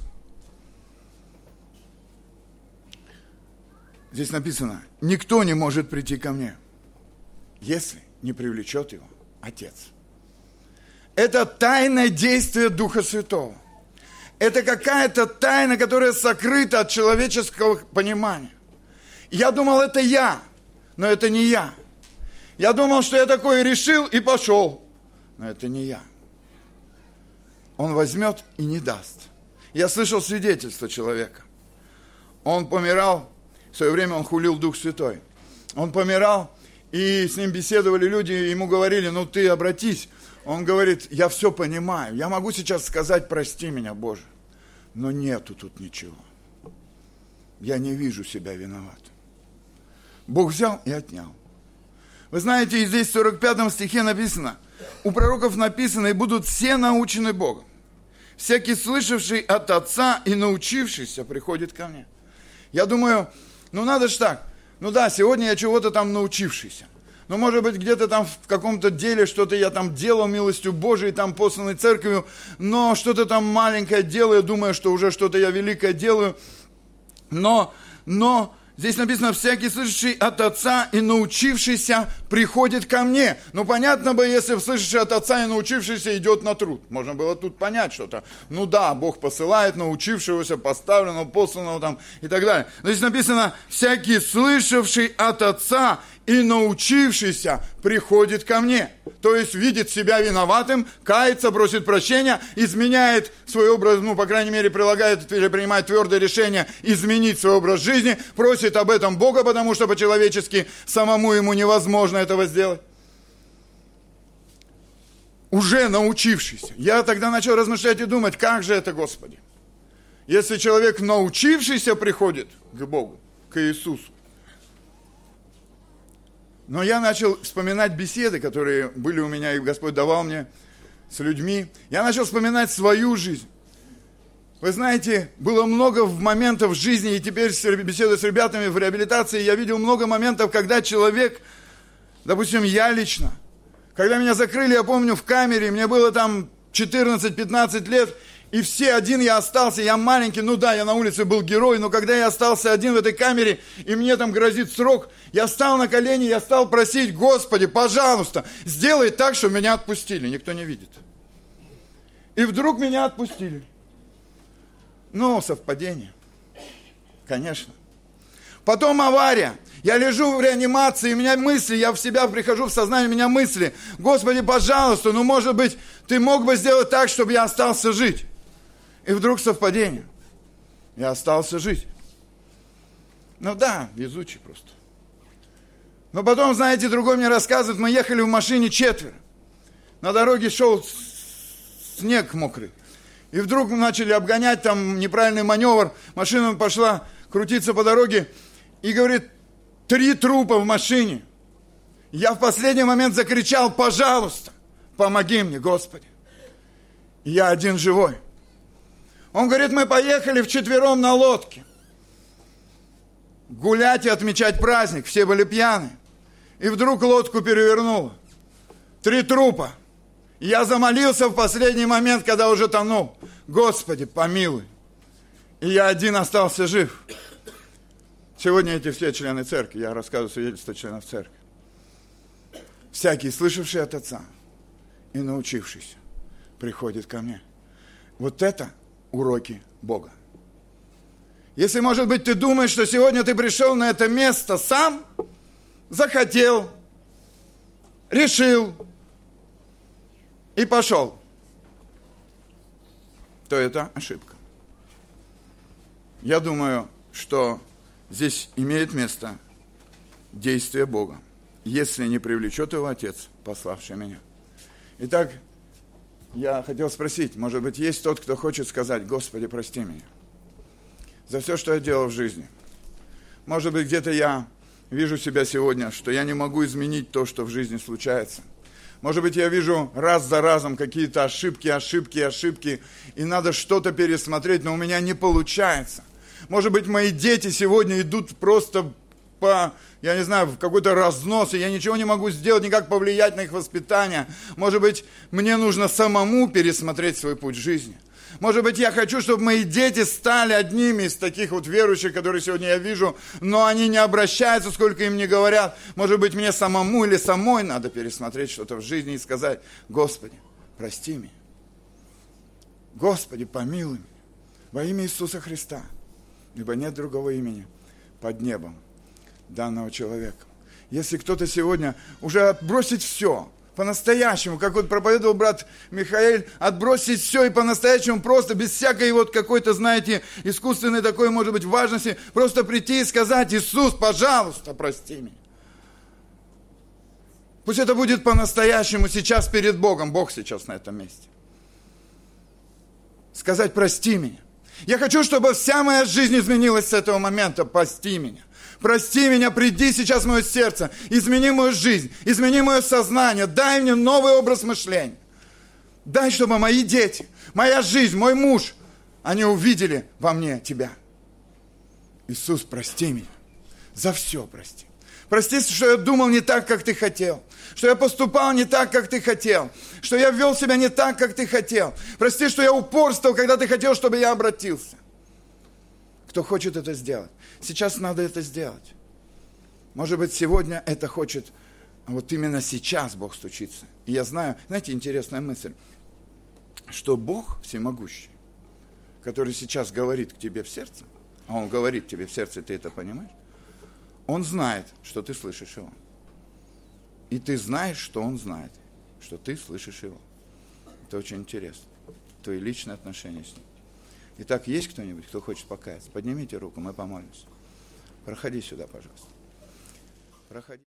S15: Здесь написано, никто не может прийти ко мне, если не привлечет его Отец. Это тайное действие Духа Святого. Это какая-то тайна, которая сокрыта от человеческого понимания. Я думал, это я, но это не я. Я думал, что я такое решил и пошел, но это не я. Он возьмет и не даст. Я слышал свидетельство человека. Он помирал, в свое время он хулил Дух Святой. Он помирал, и с ним беседовали люди, и ему говорили, ну ты обратись. Он говорит, я все понимаю, я могу сейчас сказать, прости меня, Боже, но нету тут ничего. Я не вижу себя виноватым. Бог взял и отнял. Вы знаете, и здесь в сорок пятом стихе написано, у пророков написано, и будут все научены Богом. Всякий, слышавший от Отца и научившийся, приходит ко мне. Я думаю, ну надо ж так, ну да, сегодня я чего-то там научившийся. Ну, может быть, где-то там в каком-то деле что-то я там делал милостью Божией, там посланной церковью, но что-то там маленькое делаю, думаю, что уже что-то я великое делаю. Но, но, здесь написано, всякий, слышащий от Отца и научившийся, приходит ко мне. Ну, понятно бы, если слышащий от Отца и научившийся идет на труд. Можно было тут понять что-то. Ну да, Бог посылает научившегося, поставленного, посланного там и так далее. Но здесь написано, всякий, слышавший от Отца и научившийся приходит ко мне. То есть видит себя виноватым, кается, просит прощения, изменяет свой образ, ну, по крайней мере, прилагает или принимает твердое решение изменить свой образ жизни, просит об этом Бога, потому что по-человечески самому ему невозможно этого сделать. Уже научившийся. Я тогда начал размышлять и думать, как же это, Господи? Если человек научившийся приходит к Богу, к Иисусу, но я начал вспоминать беседы, которые были у меня, и Господь давал мне с людьми. Я начал вспоминать свою жизнь. Вы знаете, было много моментов в жизни, и теперь, беседуя с ребятами в реабилитации, я видел много моментов, когда человек, допустим, я лично, когда меня закрыли, я помню, в камере, мне было там четырнадцать-пятнадцать лет, и все, один я остался, я маленький, ну да, я на улице был герой, но когда я остался один в этой камере, и мне там грозит срок, я встал на колени, я стал просить, Господи, пожалуйста, сделай так, чтобы меня отпустили, никто не видит. И вдруг меня отпустили. Ну, совпадение, конечно. Потом авария. Я лежу в реанимации, и у меня мысли, я в себя прихожу в сознание, у меня мысли, Господи, пожалуйста, ну, может быть, Ты мог бы сделать так, чтобы я остался жить. И вдруг совпадение. Я остался жить. Ну да, везучий просто. Но потом, знаете, другой мне рассказывает, мы ехали в машине четверо. На дороге шел снег мокрый. И вдруг мы начали обгонять, там неправильный маневр. Машина пошла крутиться по дороге. И говорит, три трупа в машине. Я в последний момент закричал, пожалуйста, помоги мне, Господи. Я один живой. Он говорит, мы поехали вчетвером на лодке. Гулять и отмечать праздник. Все были пьяны. И вдруг лодку перевернуло. Три трупа. И я замолился в последний момент, когда уже тонул. Господи, помилуй. И я один остался жив. Сегодня эти все члены церкви. Я рассказываю свидетельство членов церкви. Всякий, слышавший от Отца и научившийся, приходит ко мне. Вот это уроки Бога. Если, может быть, ты думаешь, что сегодня ты пришел на это место сам, захотел, решил и пошел, то это ошибка. Я думаю, что здесь имеет место действие Бога, если не привлечет его Отец, пославший меня. Итак, я хотел спросить, может быть, есть тот, кто хочет сказать, Господи, прости меня. за все, что я делал в жизни. Может быть, где-то я вижу себя сегодня, что я не могу изменить то, что в жизни случается. Может быть, я вижу раз за разом какие-то ошибки, ошибки, ошибки, и надо что-то пересмотреть, но у меня не получается. Может быть, мои дети сегодня идут просто по, я не знаю, в какой-то разнос, и я ничего не могу сделать, никак повлиять на их воспитание. Может быть, мне нужно самому пересмотреть свой путь жизни. Может быть, я хочу, чтобы мои дети стали одними из таких вот верующих, которые сегодня я вижу, но они не обращаются, сколько им не говорят. Может быть, мне самому или самой надо пересмотреть что-то в жизни и сказать: Господи, прости меня. Господи, помилуй меня. Во имя Иисуса Христа. Ибо нет другого имени под небом данного человека. Если кто-то сегодня уже отбросить все, по-настоящему, как вот проповедовал брат Михаил, отбросить все и по-настоящему просто, без всякой вот какой-то, знаете, искусственной такой, может быть, важности, просто прийти и сказать: Иисус, пожалуйста, прости меня. Пусть это будет по-настоящему сейчас перед Богом, Бог сейчас на этом месте. Сказать: прости меня. Я хочу, чтобы вся моя жизнь изменилась с этого момента. Прости меня. Прости меня, приди сейчас в мое сердце, измени мою жизнь, измени мое сознание, дай мне новый образ мышления. Дай, чтобы мои дети, моя жизнь, мой муж, они увидели во мне Тебя. Иисус, прости меня, за все прости. Прости, что я думал не так, как Ты хотел, что я поступал не так, как Ты хотел, что я вел себя не так, как Ты хотел. Прости, что я упорствовал, когда Ты хотел, чтобы я обратился. Кто хочет это сделать? Сейчас надо это сделать. Может быть, сегодня это хочет, вот именно сейчас Бог стучится. И я знаю, знаете, интересная мысль, что Бог всемогущий, который сейчас говорит к тебе в сердце, а Он говорит тебе в сердце, ты это понимаешь, Он знает, что ты слышишь Его. И ты знаешь, что Он знает, что ты слышишь Его. Это очень интересно. Твои личные отношения с Ним. Итак, есть кто-нибудь, кто хочет покаяться? Поднимите руку, мы помолимся. Проходи сюда, пожалуйста. Проходи.